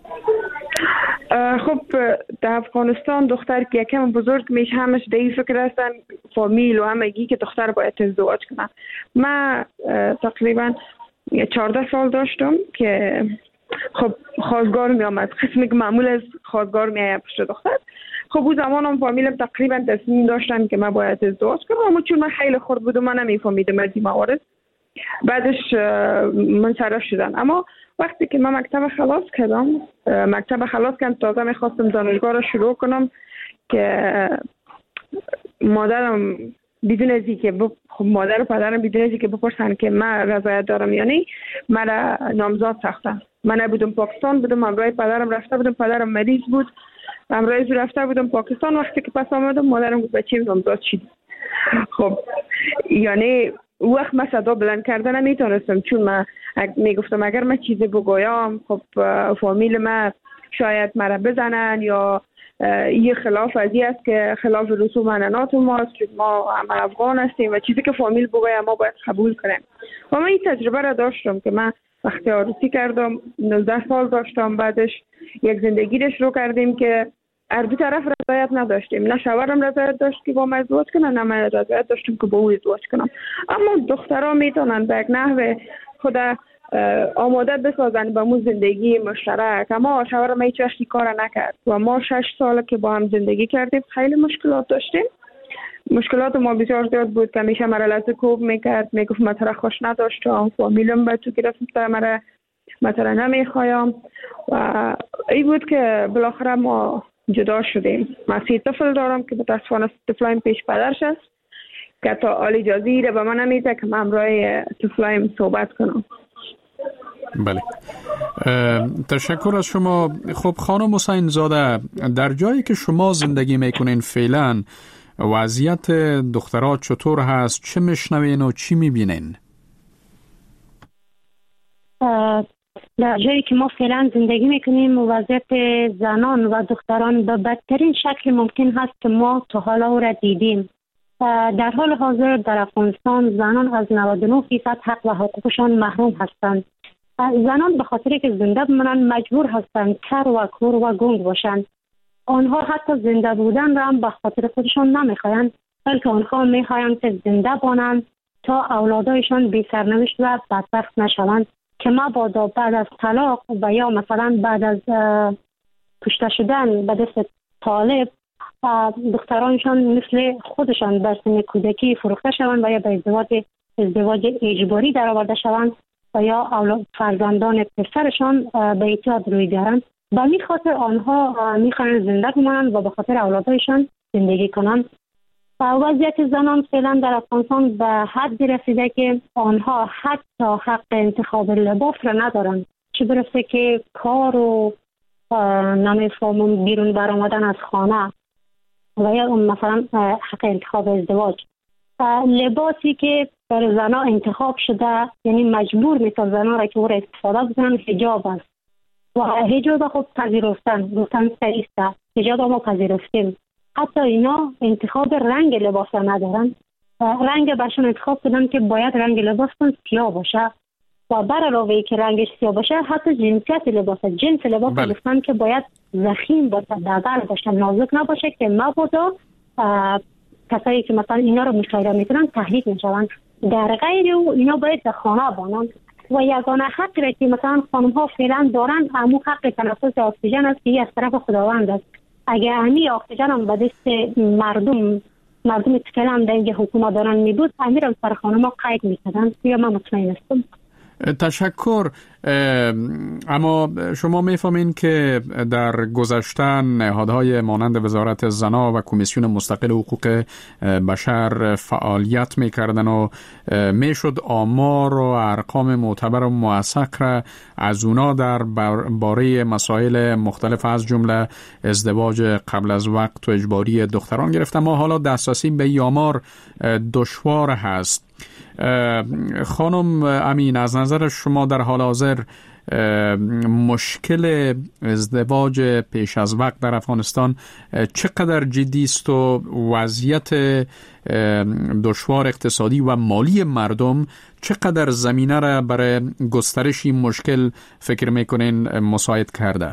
خب در افغانستان دختر که یکم بزرگ میشه همش در این فکر هستن فامیل و همگی که دختر باید ازدواج کنن. من تقریبا 14 سال داشتم که خب خواستگار می آمد، قسمی که معمول از خواستگار می آید پشت دختر. خب او زمان هم فامیلم تقریبا تصمیم داشتن که من باید ازدواج کنم، اما چون من خیلی خرد بودم من نمیفهمیدم از این موارد. بعدش منصرف شدن. اما وقتی که من مکتب خلاص کردم تازه میخواستم دانشگاه رو شروع کنم که مادرم بدون از اینکه مادر و پدرم بدون از اینکه بپرسن که من رضایت دارم یا نه مرا نامزد ساختن. من نبودم پاکستان بودم، همراه پدرم رفته بودم، پدرم مریض بود، همراه او رفته بودم پاکستان. وقتی که پس آمدم مادرم گفت بچه‌م نامزد شد. خب یعنی وقت من صدا بلند کردن نمیتونستم، چون من میگفتم اگر من چیزی بگویم خب فامیل من شاید مرا بزنن یا یه خلاف ازی است که خلاف رسوم انانات ماست، چون ما همه افغان هستیم و چیزی که فامیل بگویم ما باید قبول کنیم. و من این تجربه را داشتم که من وقتی عروسی کردم 19 سال داشتم، بعدش یک زندگی رو شروع کردیم که هر دو طرف رضایت نداشتیم. نه شوهرم رضایت داشت که با من ازدواج کنه، نه من رضایت داشتم که با او ازدواج کنم. اما دخترها میتونن به یک نحو خود آماده بسازن به مو زندگی مشترک. اما شوهرم هیچ وقت کار نکرد و ما 6 سال که با هم زندگی کردیم خیلی مشکلات داشتیم. مشکلات ما بسیار زیاد بود که همیشه مرا لحظه کوب میکرد، میگفت من ترا خوش نداشتم، فامیلم به تو گرفت مرا نمیخوایم و این بود که بالاخره ما جدا شدیم. من 3 طفل دارم که متاسفانه طفلایم پیش پدرش است که تا حال اجازه را به من نمیده که من همراه طفلایم صحبت کنم. بله، تشکر از شما. خب خانم حسین زاده، در جایی که شما زندگی میکنین فعلا وضعیت دخترها چطور هست؟ چه میشنوین و چی میبینین؟ در جایی که ما فعلا زندگی میکنیم وضعیت زنان و دختران به بدترین شکل ممکن هست که ما تا حالا او را دیدیم. در حال حاضر در افغانستان زنان از 99% حق و حقوقشان محروم هستند. زنان به خاطر که زنده بمانند مجبور هستند کر و کور و گنگ باشند. آنها حتی زنده بودن را هم به خاطر خودشان نمیخواهند، بلکه آنها میخواهند که زنده بمانند تا اولادایشان بی سرنوشت و بدبخت نشوند که مبادا بعد از طلاق و یا مثلا بعد از کشته شدن به دست طالب دخترانشان مثل خودشان در سن کودکی فروخته شوند و یا به ازدواج اجباری در آورده شوند و یا اولاد فرزندان پسرشان به اعتیاد روی بیارند. به این خاطر آنها میخواهند زنده بمانند و به خاطر اولادایشان زندگی کنند. وضعیت زنان فعلا در افغانستان به حدی رسیده که آنها حتی حق انتخاب لباس را ندارند، چه برسه که کار و نمیفهمم بیرون برآمدن از خانه و یا مثلا حق انتخاب ازدواج. لباسی که برای زنها انتخاب شده، یعنی مجبور میکنه زنها را که او را استفاده بکنن، حجاب است و حجاب خود پذیرفتن گفتن سریسته حجاب ما پذیرفتیم. حتی اینا انتخاب رنگ لباس را ندارن، رنگ برشون انتخاب کردن که باید رنگ لباس سیاه باشه و بر علاوه که رنگش سیاه باشه حتی جنسیت لباس، جنس لباس گفتن که باید ضخیم باشه، دغل باشه، نازک نباشه که مبادا کسایی که مثلا اینا رو مشاهده میکنن تحریک میشوند. در غیر او اینا باید در خانه بانند و یگانه حق را که مثلا خانم ها فعلا دارن همون حق تنفس اکسیژن است که از طرف خداوند است. اگه همی اکسیژن هم به دست مردم فعلا در اینجا حکومت دارن می بود امیر هم سر خانم ها قید میکردن یا من مطمئن هستم. تشکر. اما شما میفهمین که در گذشته نهادهای مانند وزارت زنا و کمیسیون مستقل حقوق بشر فعالیت میکردن و میشد آمار و ارقام معتبر و موثق را از اونا در باره مسائل مختلف از جمله ازدواج قبل از وقت و اجباری دختران گرفت. ما حالا دسترسی به این آمار دشوار هست. خانم امین، از نظر شما در حال حاضر مشکل ازدواج پیش از وقت در افغانستان چقدر جدی است و وضعیت دشوار اقتصادی و مالی مردم چقدر زمینه را برای گسترش این مشکل فکر میکنین مساعد کرده؟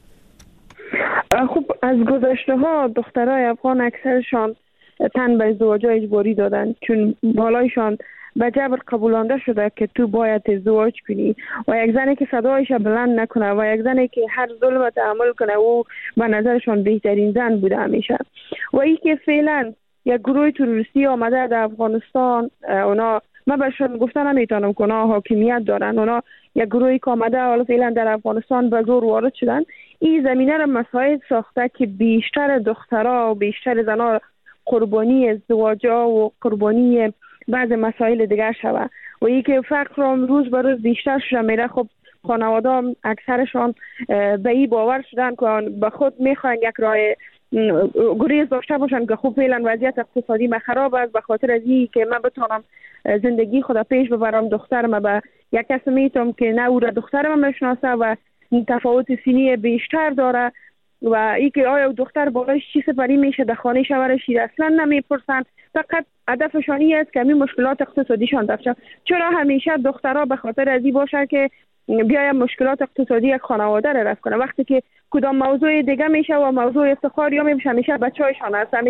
خب از گذشته ها دخترای افغان اکثرشان تن به ازدواج اجباری دادن، چون بالایشان به جبر قبولانده شده که تو باید ازدواج کنی و یک زنی که صدایش بلند نکنه و یک زنی که هر ظلم تحمل کنه او به نظرشان بهترین زن بوده همیشه. و این که فعلا یک گروه تروریستی آمده در افغانستان، اونا من بهشون گفتن نمیتونم که اونا حاکمیت دارن، اونا یک گروهی که آمده حالا فعلا در افغانستان به زور وارد شدن، این زمینه را مساعد ساخته که بیشتر دخترها و بیشتر زنها قربانی ازدواجا و قربانی بعض مسائل دیگر شود و این که فقر هم روز به روز بیشتر شده میره. خب خانواده هم اکثرشان به این باور شدن که به خود میخواین یک راه گریز داشته باشن که خب فعلا وضعیت اقتصادی ما خراب است، به خاطر از این که من بتونم زندگی خود پیش ببرم دخترم به یک کس میتونم که نه او را دخترم میشناسه و تفاوت سنی بیشتر داره و ای که آیا دختر بالایش چی سپری میشه در خانه شوهرش اصلا نمیپرسن، فقط هدفشان این است که همین مشکلات اقتصادیشان دفع شد. چرا همیشه دخترها به خاطر از این باشه که بیایم مشکلات اقتصادی یک خانواده را رفع کنه، وقتی که کدام موضوع دیگه میشه و موضوع افتخار یا میشه همیشه بچه‌هایشان هست، همیشه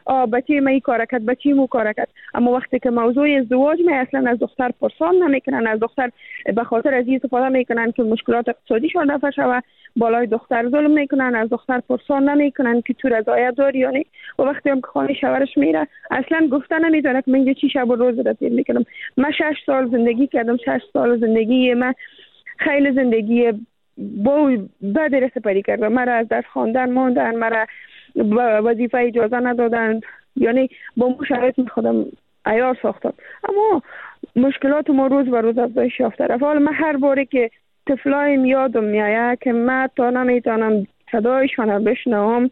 بچه من این کار کرد، بچه مو کار کرد. اما وقتی که موضوع ازدواج می اصلا از دختر پرسان نمیکنن، از دختر به خاطر از این استفاده میکنن که مشکلات اقتصادیشان رفع شود، بالای دختر ظلم میکنن، از دختر پرسان نمیکنن که تو رضایت داری یا نه. و وقتی هم که خانه شوهرش میره اصلا گفته نمیتونه که من چی شب و روز رسید میکنم. من 6 سال زندگی کردم، 6 سال زندگی من خیلی زندگی با بد سپری کردم. مرا از درس خواندن ماندن، مرا وظیفه اجازه ندادن، یعنی با مو شرایط خودم عیار ساختم. اما مشکلات ما روز به روز افزایش یافته رفت. حالا من هر باری که طفلایم یادم میآید که من تا نمیتونم صدایشان بشنوم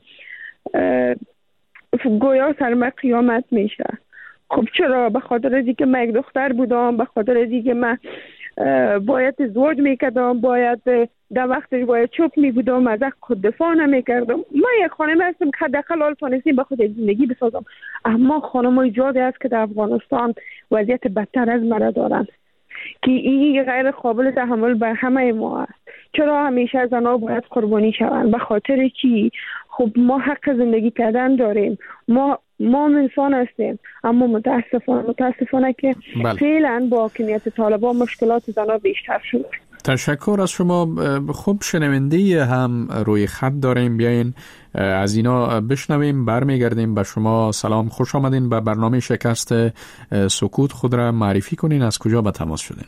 گویا سرم قیامت میشه. خب چرا؟ به خاطر از اینکه من یک دختر بودم، به خاطر از اینکه من باید ازدواج میکردم، باید در وقتش باید چوب میبودم، از خود دفاع نمیکردم. من یک خانم هستم که حداقل حال تونستیم به خود زندگی بسازم. اما خانم‌های زیادی هست که در افغانستان وضعیت بدتر از مرا دارن که این غیر قابل تحمل بر همه ما است. چرا همیشه زنها باید قربانی شوند؟ به خاطر چی؟ خب ما حق زندگی کردن داریم، ما انسان هستیم. اما متاسفانه که فعلا با حاکمیت طالبان مشکلات زنها بیشتر شده. تشکر از شما. خوب شنونده هم روی خط داریم، بیاین از اینا بشنویم، برمیگردیم به شما. سلام، خوش آمدین به برنامه شکست سکوت. خود را معرفی کنین، از کجا به تماس شدین؟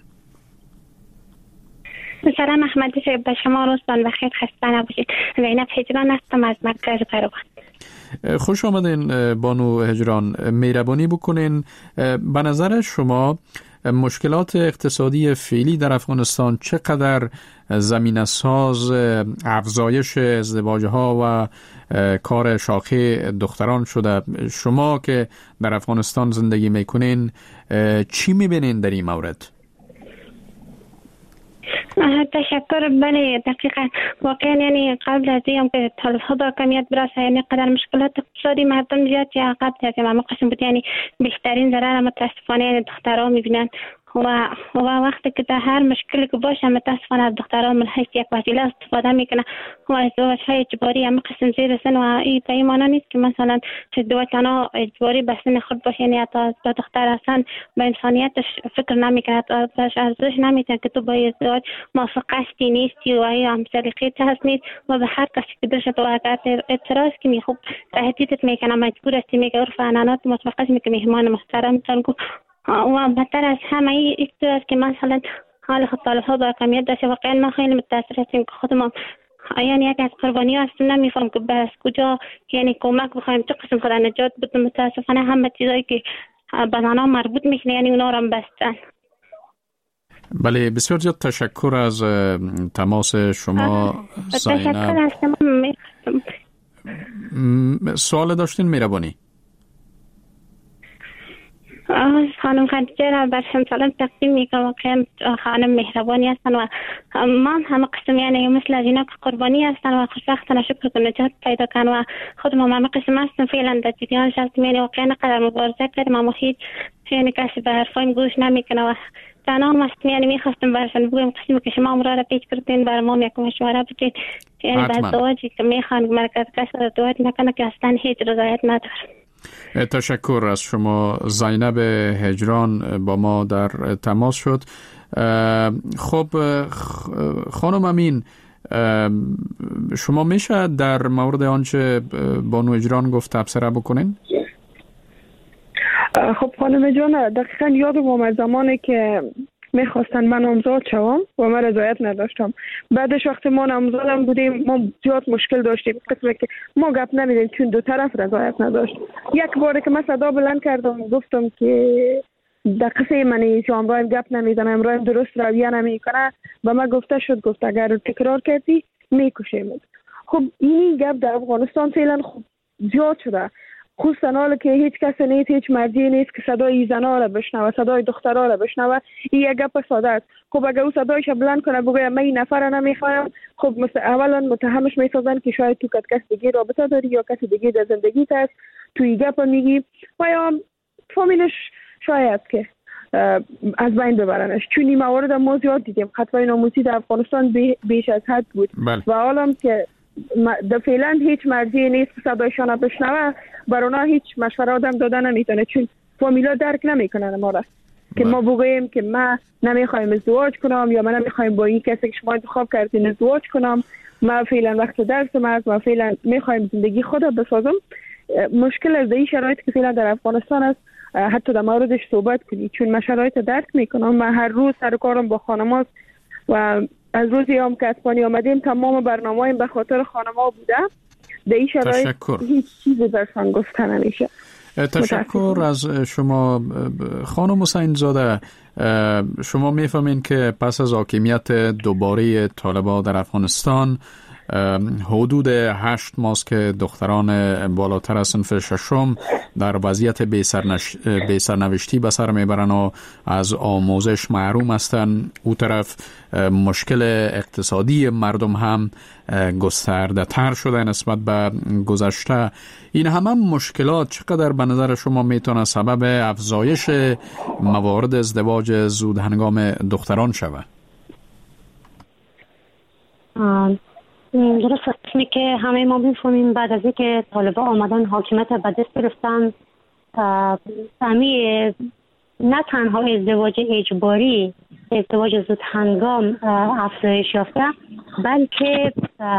سلام احمدی صاحب، به شما روزتان بخیر، خسته نباشید. زینب هجران هستم از مرکز قروان. خوش آمدین بانو هجران. مهربانی بکنین، به نظر شما مشکلات اقتصادی فعلی در افغانستان چقدر زمینه ساز افزایش ازدواج‌ها و کار شاخه دختران شده؟ شما که در افغانستان زندگی میکنین چی میبینین در این مورد؟ تشکر. بله دقیقا، واقعا یعنی قبل از این که طالب‌ها با حاکمیت برسه، یعنی قدر مشکلات اقتصادی مردم زیاد یا قبل از این قسم بود، یعنی بیشترین ضرر متاسفانه یعنی دخترها میبینن و وقتی که در هر مشکلی که باشه متاسفانه از دخترها من حیث یک وسیله استفاده میکنه و ازدواج‌های اجباری هم قسم زیر سن. و این به این معنی نیست که مثلا ازدواج تنها اجباری به سن خود باشه، یعنی حتی دختر اصلا به انسانیتش فکر نمیکنه، ازش ارزش نمیدن که تو با ازدواج موافق هستی نیستی و یا هم سلیقه‌ت هست نیست و به هر کسی که درش تو اگر اعتراض کنی خب تهدیدت میکنه، مجبور هستی میگه عرف عنعنات مطلقاً میگه مهمان محترم تنگو. و بدتر از همه این است که مثلا حال خود طالب‌ها با حاکمیت داشته. واقعا ما خیلی متأثر هستیم که خودمون یعنی یک از قربانی هستیم، نمیفهم که بس کجا یعنی کمک بخوایم، چه قسم خود نجات بدیم. متاسفانه همه چیزایی که به زنان مربوط میشه یعنی اونا رو بستن. بله، بسیار زیاد تشکر از تماس شما زینب. تشکر از شما. سوال داشتین مهربانی؟ خانم خدیجه را برشم سلام تقدیم میکنم. واقعا خانم مهربانی هستن و ما همه قسم یعنی مثل از اینا که قربانی هستن و خوشبختانه شکر که نجات پیدا کن و خود ما همه قسم هستن فعلا در جریانش هستیم. یعنی واقعا قدر مبارزه کردیم اما هیچ یعنی کسی به حرفایم گوش نمیکنه و تنها هستیم. یعنی میخواستم برشن بگویم قسمی که شما امرا را پیش کردین برای ما یک مشوره بدید، یعنی به ازدواجی که میخوان مرکز کسی ازدواج نکنه که اصلا هیچ رضایت نداره. تشکر از شما. زینب هجران با ما در تماس شد. خب خانم امین، شما میشه در مورد آنچه بانو هجران گفت تبصره بکنین؟ خب خانم هجران دقیقا یادم اومد زمانی که میخواستن من نامزاد شوم و من رضایت نداشتم. بعدش وقتی ما نامزادم بودیم ما زیاد مشکل داشتیم، قسمه که ما گپ نمیدیم چون دو طرف رضایت نداشت. یک باره که من صدا بلند کردم گفتم که دقیقه منی که امرایم گپ نمیدن، امرایم درست رویه نمیکنه و من گفته شد گفت اگر تکرار کردی میکشیم. خب این گپ در افغانستان فعلا خب زیاد شده، خصوصا حالا که هیچ کس نیست، هیچ مردی نیست که صدای زنها را بشنوه، صدای دخترها را بشنوه. این یک گپ ساده است. خب اگر او صدایش بلند کنه بگه من این نفر را نمیخوایم، خب اولا متهمش میسازن که شاید تو کس دیگه رابطه داری یا کسی دیگه در زندگیت هست، تو این گپ میگی و یا فامیلش شاید که از بین ببرنش. چون این موارد ما زیاد دیدیم. خطای ناموسی در افغانستان بیش از حد بود. بله. و حالا که در فعلا هیچ مرجعی نیست صدایشان بشنوه، بر اونا هیچ مشوره آدم داده نمیتونه، چون فامیلا درک نمیکنن ما را که ما بگوییم که ما نمیخوایم ازدواج کنم یا من نمیخوایم با این کسی که شما انتخاب کردین ازدواج کنم، ما فعلا وقت درسم است، ما فعلا میخوایم زندگی خود بسازم. مشکل از این شرایط که فعلا در افغانستان است حتی در موردش صحبت کنی، چون من شرایط درک میکنم. من هر روز سر کارم با خانم‌ها و از روزی هم که اسپانی آمدیم تمام برنامه‌ایم به خاطر خانم‌ها بوده. در این شرایط هیچ چیزی برشان گفته نمیشه. تشکر از شما خانم حسین زاده. شما میفهمین که پس از حاکمیت دوباره طالبان در افغانستان حدود 8 ماه که دختران بالاتر از صنف ششم در وضعیت بی‌سرنوشتی به سر میبرن و از آموزش محروم هستن. او طرف مشکل اقتصادی مردم هم گسترده تر شده نسبت به گذشته. این همه مشکلات چقدر به نظر شما میتونه سبب افزایش موارد ازدواج زود هنگام دختران شود؟ درست است که همه ما می‌فهمیم بعد از اینکه طالبان آمدن حاکمیت به دست گرفتن، نه تنها ازدواج اجباری، ازدواج زود هنگام افزایش یافته، بلکه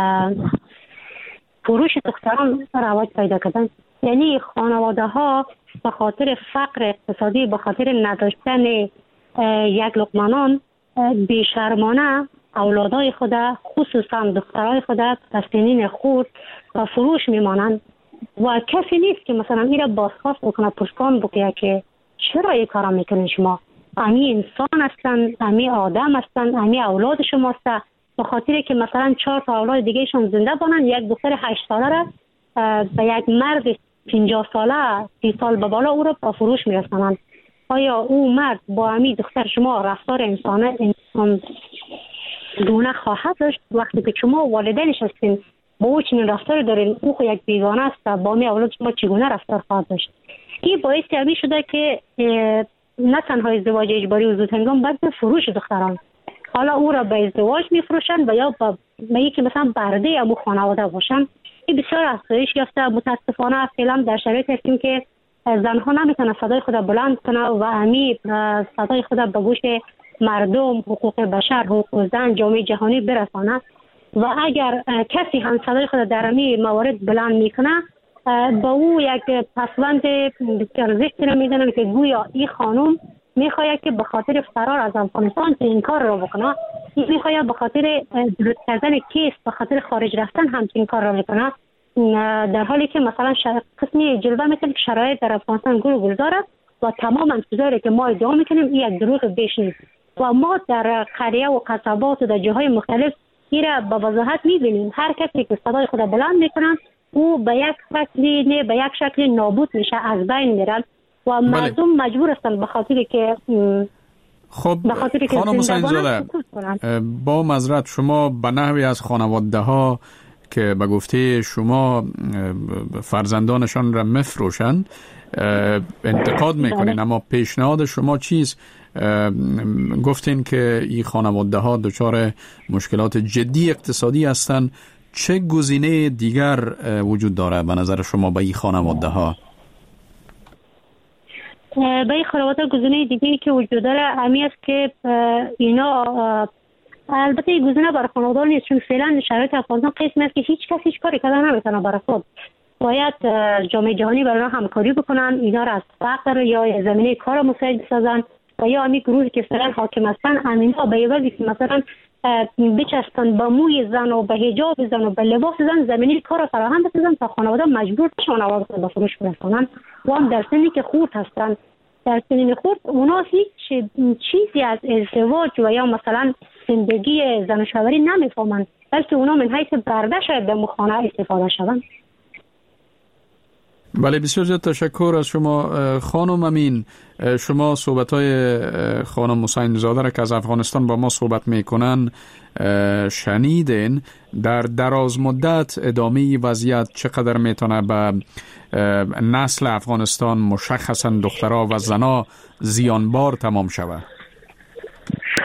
فروش دختران رواج پیدا کردن. یعنی خانواده ها به خاطر فقر اقتصادی، به خاطر نداشتن یک لقمه نان، بیشرمانه اولادای خود، خصوصا دخترای خود در سنین خورد و فروش میمانند و کسی نیست که مثلا این را بازخواست بکنه، پشتکان بکنه که چرا این کارا میکنین شما؟ امی انسان هستن، امی آدم هستن، امی اولاد شما هست. به خاطر که مثلا 4 تا اولاد دیگه شون زنده بانن، یک دختر 8 ساله را به یک مرد 50 ساله 30 سال به بالا او را با فروش میرسانند. آیا او مرد با امی دختر شما رفتار انسان گونه خواهد داشت؟ وقتی که شما والدینش هستین با او چنین رفتار دارین، او خود یک بیگانه است، با می اولاد شما چگونه رفتار خواهد داشت؟ این باعث همین شده که نه تنها ازدواج اجباری و زود هنگام بلکه فروش دختران، حالا او را به ازدواج میفروشن و یا به یکی مثلا برده امو خانواده باشن. این بسیار افزایش یافته. متاسفانه فعلا در شرایط هستیم که زنها نمیتونه صدای خود بلند کنه و امی صدای خود به گوش مردم، حقوق بشر، حقوق زن، جامعه جهانی برسانه و اگر کسی هم صدای خود در این موارد بلند میکنه با او یک پسوند بسیار زشتی را میدونن که گویا این خانم میخواید که به خاطر فرار از افغانستان این کار را بکنه، میخواید به خاطر درست کردن کیس به خاطر خارج رفتن همچین کار را میکنه، در حالی که مثلا قسمی جلوه میکنه که شرایط در افغانستان گل و گلزار است و تمام چیزایی که ما ادعا میکنیم این یک دروغ بیش نیست و ما در قریه و قصبات و در جاهای مختلف این را به وضاحت میبینیم. هر کسی که صدای خود بلند میکنن او به یک شکلی نه به یک شکلی نابود میشه، از بین میرن و مردم مجبور هستن به خاطر که خب خانم حسین زاده، با معذرت شما به نحوی از خانواده ها که به گفته شما فرزندانشان را مفروشن انتقاد میکنین، اما پیشنهاد شما چیست؟ گفتین که این خانواده ها دچار مشکلات جدی اقتصادی هستند. چه گزینه دیگر وجود داره به نظر شما به این خانواده ها؟ به این خانواده گزینه دیگری که وجود داره همی است که اینا البته این گزینه برای خانواده نیست، چون فعلا شرایط افغانستان قسمی است که هیچ کس هیچ کاری کردن نمیتونه برای خود. باید جامعه جهانی برای همکاری بکنن، اینا را از فقر یا زمینه کار مساعد بسازن و یا همین گروهی که فعلا حاکم هستن همینا به یوازی که مثلا بچستن با موی زن و به حجاب زن و به لباس زن زمینه کار فراهم بسازن تا خانواده مجبور بشن اول به فروش برسونن و هم در سنی که خورد هستن. در سنین خورد اونا هیچ چیزی از ازدواج و یا مثلا زندگی زن و شوهری نمیفهمن، بلکه اونا من حیث برده شاید به مخانه استفاده شون. بله، بسیار زیاد تشکر از شما خانم امین. شما صحبت‌های خانم حسین زاده را که از افغانستان با ما صحبت میکنن شنیدین. در دراز مدت ادامه وضعیت چقدر میتونه به نسل افغانستان مشخصا دخترها و زنا زیانبار تمام شود؟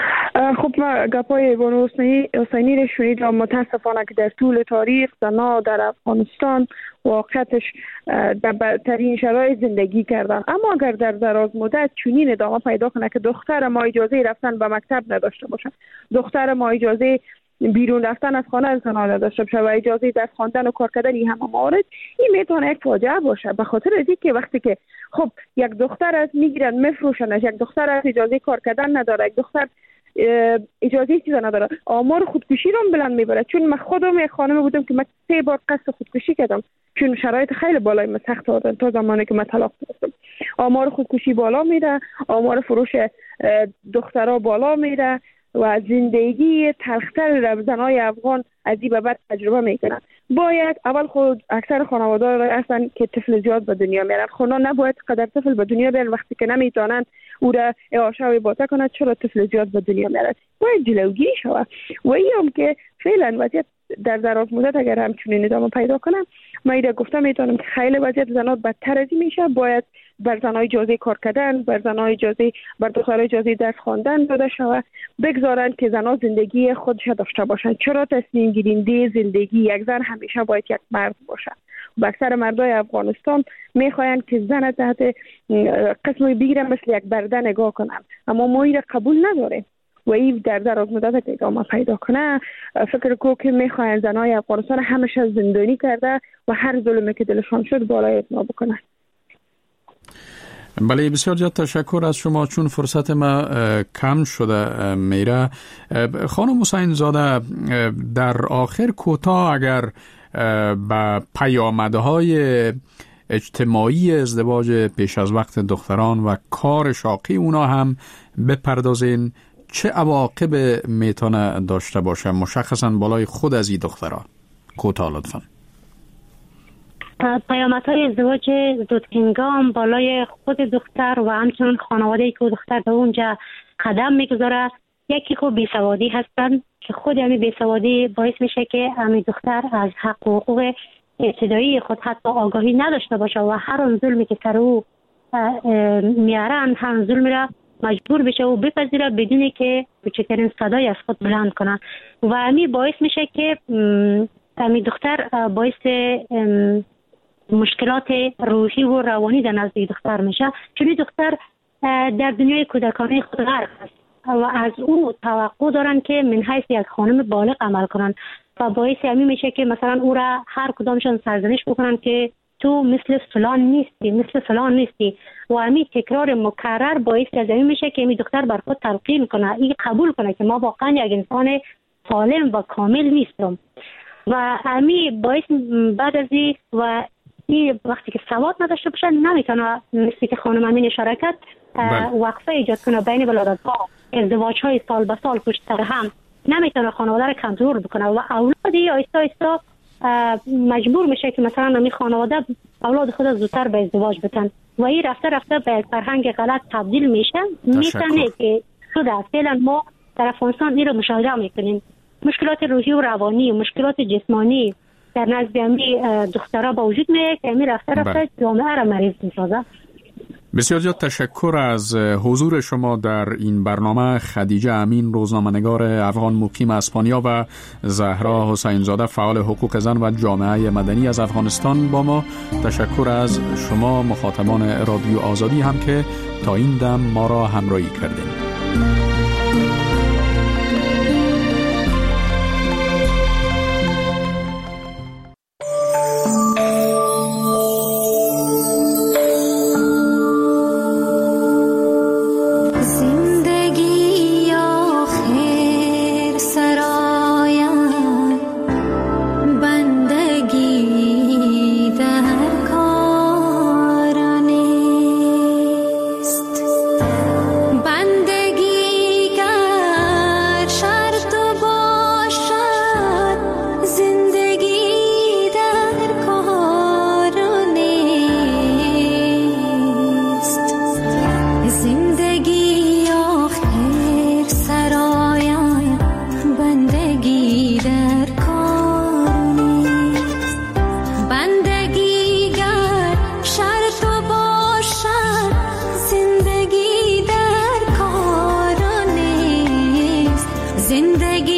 خب ما گپای بانو حسینی رو شنیدم. متاسفانه که در طول تاریخ زنها در افغانستان واقعیتش در بدترین شرایط زندگی کردن، اما اگر در دراز مدت چنین ادامه پیدا کنه که دختر ما اجازه رفتن به مکتب نداشته باشه، دختر ما اجازه بیرون رفتن از خانه از زنها نداشته باشه و اجازه درس خواندن و کار کردن این همه موارد، این میتونه یک فاجعه باشه. به خاطر از اینکه وقتی که خب یک دختر از میگیرن میفروشنش، یک دختر از اجازه کار کردن نداره، یک دختر اجازه چیزا نداره، آمار خودکشی رو بلند میبره. چون من خودم یک خانم بودم که من 3 بار قصد خودکشی کردم چون شرایط خیلی بالای من سخت آوردن تا زمانی که من طلاق گرفتم. آمار خودکشی بالا میره، آمار فروش دخترها بالا میره و زندگی تلختر زنای افغان از این به بعد تجربه میکنن. باید اول خود اکثر خانواده هستن که طفل زیاد به دنیا میارن، خانه نباید قدر طفل به دنیا بیارن وقتی که نمیتونن او را اعاشه و باطه کنند چرا طفل زیاد به دنیا میارن. باید جلوگیری شود و این هم که فعلا وضعیت در دراز مدت اگر همچنین ادامه پیدا کنم، من ایده گفتم میتونم که خیلی وضعیت زنها بدتر از این میشه. باید بر زنها اجازه کار کردن، بر زنها اجازه، بر دخترها اجازه درس خواندن داده شود، بگذارن که زنها زندگی خودش داشته باشن. چرا تصمیم گیرنده زندگی یک زن همیشه باید یک مرد باشه؟ و اکثر مردای افغانستان میخواین که زن تحت قسمی بگیرن مثل یک برده نگاه کنن، اما ما این قبول نداریم و این در دراز مدت که ادامه پیدا کنه فکر کنم که میخواین زنای افغانستان همیشه زندانی کرده و هر ظلمی که دلشان شد بالای اتنا بکنه. بله، بسیار زیاد تشکر از شما. چون فرصت ما کم شده میره، خانم حسین زاده در آخر کوتاه اگر به پیامدهای اجتماعی ازدواج پیش از وقت دختران و کار شاقی اونا هم بپردازین، چه عواقب میتونه داشته باشه مشخصا بالای خود از این دختران؟ کوتاه لطفا. پیامدهای ازدواج زودهنگام بالای خود دختر و همچنان خانواده‌ای که دختر به اونجا قدم میگذاره، یکی خب بیسوادی هستن که خود همین بیسوادی باعث میشه که همین دختر از حق و حقوق ابتدایی خود حتی آگاهی نداشته باشه و هر اون ظلمی که سر او میارن هم ظلمی را مجبور بشه و بپذیره بدون که کوچکترین صدای از خود بلند کنه و همین باعث میشه که همین دختر باعث مشکلات روحی و روانی در نزد دختر میشه، چون دختر در دنیای کودکانه خود غرق است و از او توقع دارن که من حیث یک خانم بالغ عمل کنن و باعث همین میشه که مثلا او را هر کدامشان سرزنش بکنن که تو مثل فلان نیستی، مثل فلان نیستی و همین تکرار مکرر باعث از همین میشه که این دختر بر خود تلقین کنه، این قبول کنه که ما واقعا یک انسان سالم و کامل نیستم و همین باعث بعد از این و این وقتی که سواد نداشته باشه نمیتونه مثل که خانم امین اشاره کرد وقفه ایجاد کنه بین ولادت‌ها، ازدواج‌های سال به سال پشت سر هم، نمیتونه خانواده رو کنترل بکنه و اولادی آیستا آیستا مجبور میشه که مثلا همین خانواده اولاد خود زودتر به ازدواج بتن و این رفته رفته به فرهنگ غلط تبدیل میشه. میتونه که شده فعلا ما در افغانستان این رو مشاهده میکنیم، مشکلات روحی و روانی، مشکلات جسمانی در نزد امی دخترها با وجود میاد که امی رفته رفته جامعه را مریض میسازه. بسیار زیاد تشکر از حضور شما در این برنامه. خدیجه امین، روزنامه‌نگار افغان مقیم اسپانیا و زهرا حسین زاده، فعال حقوق زن و جامعه مدنی از افغانستان با ما. تشکر از شما مخاطبان رادیو آزادی هم که تا این دم ما را همراهی کردین. بنده زندگی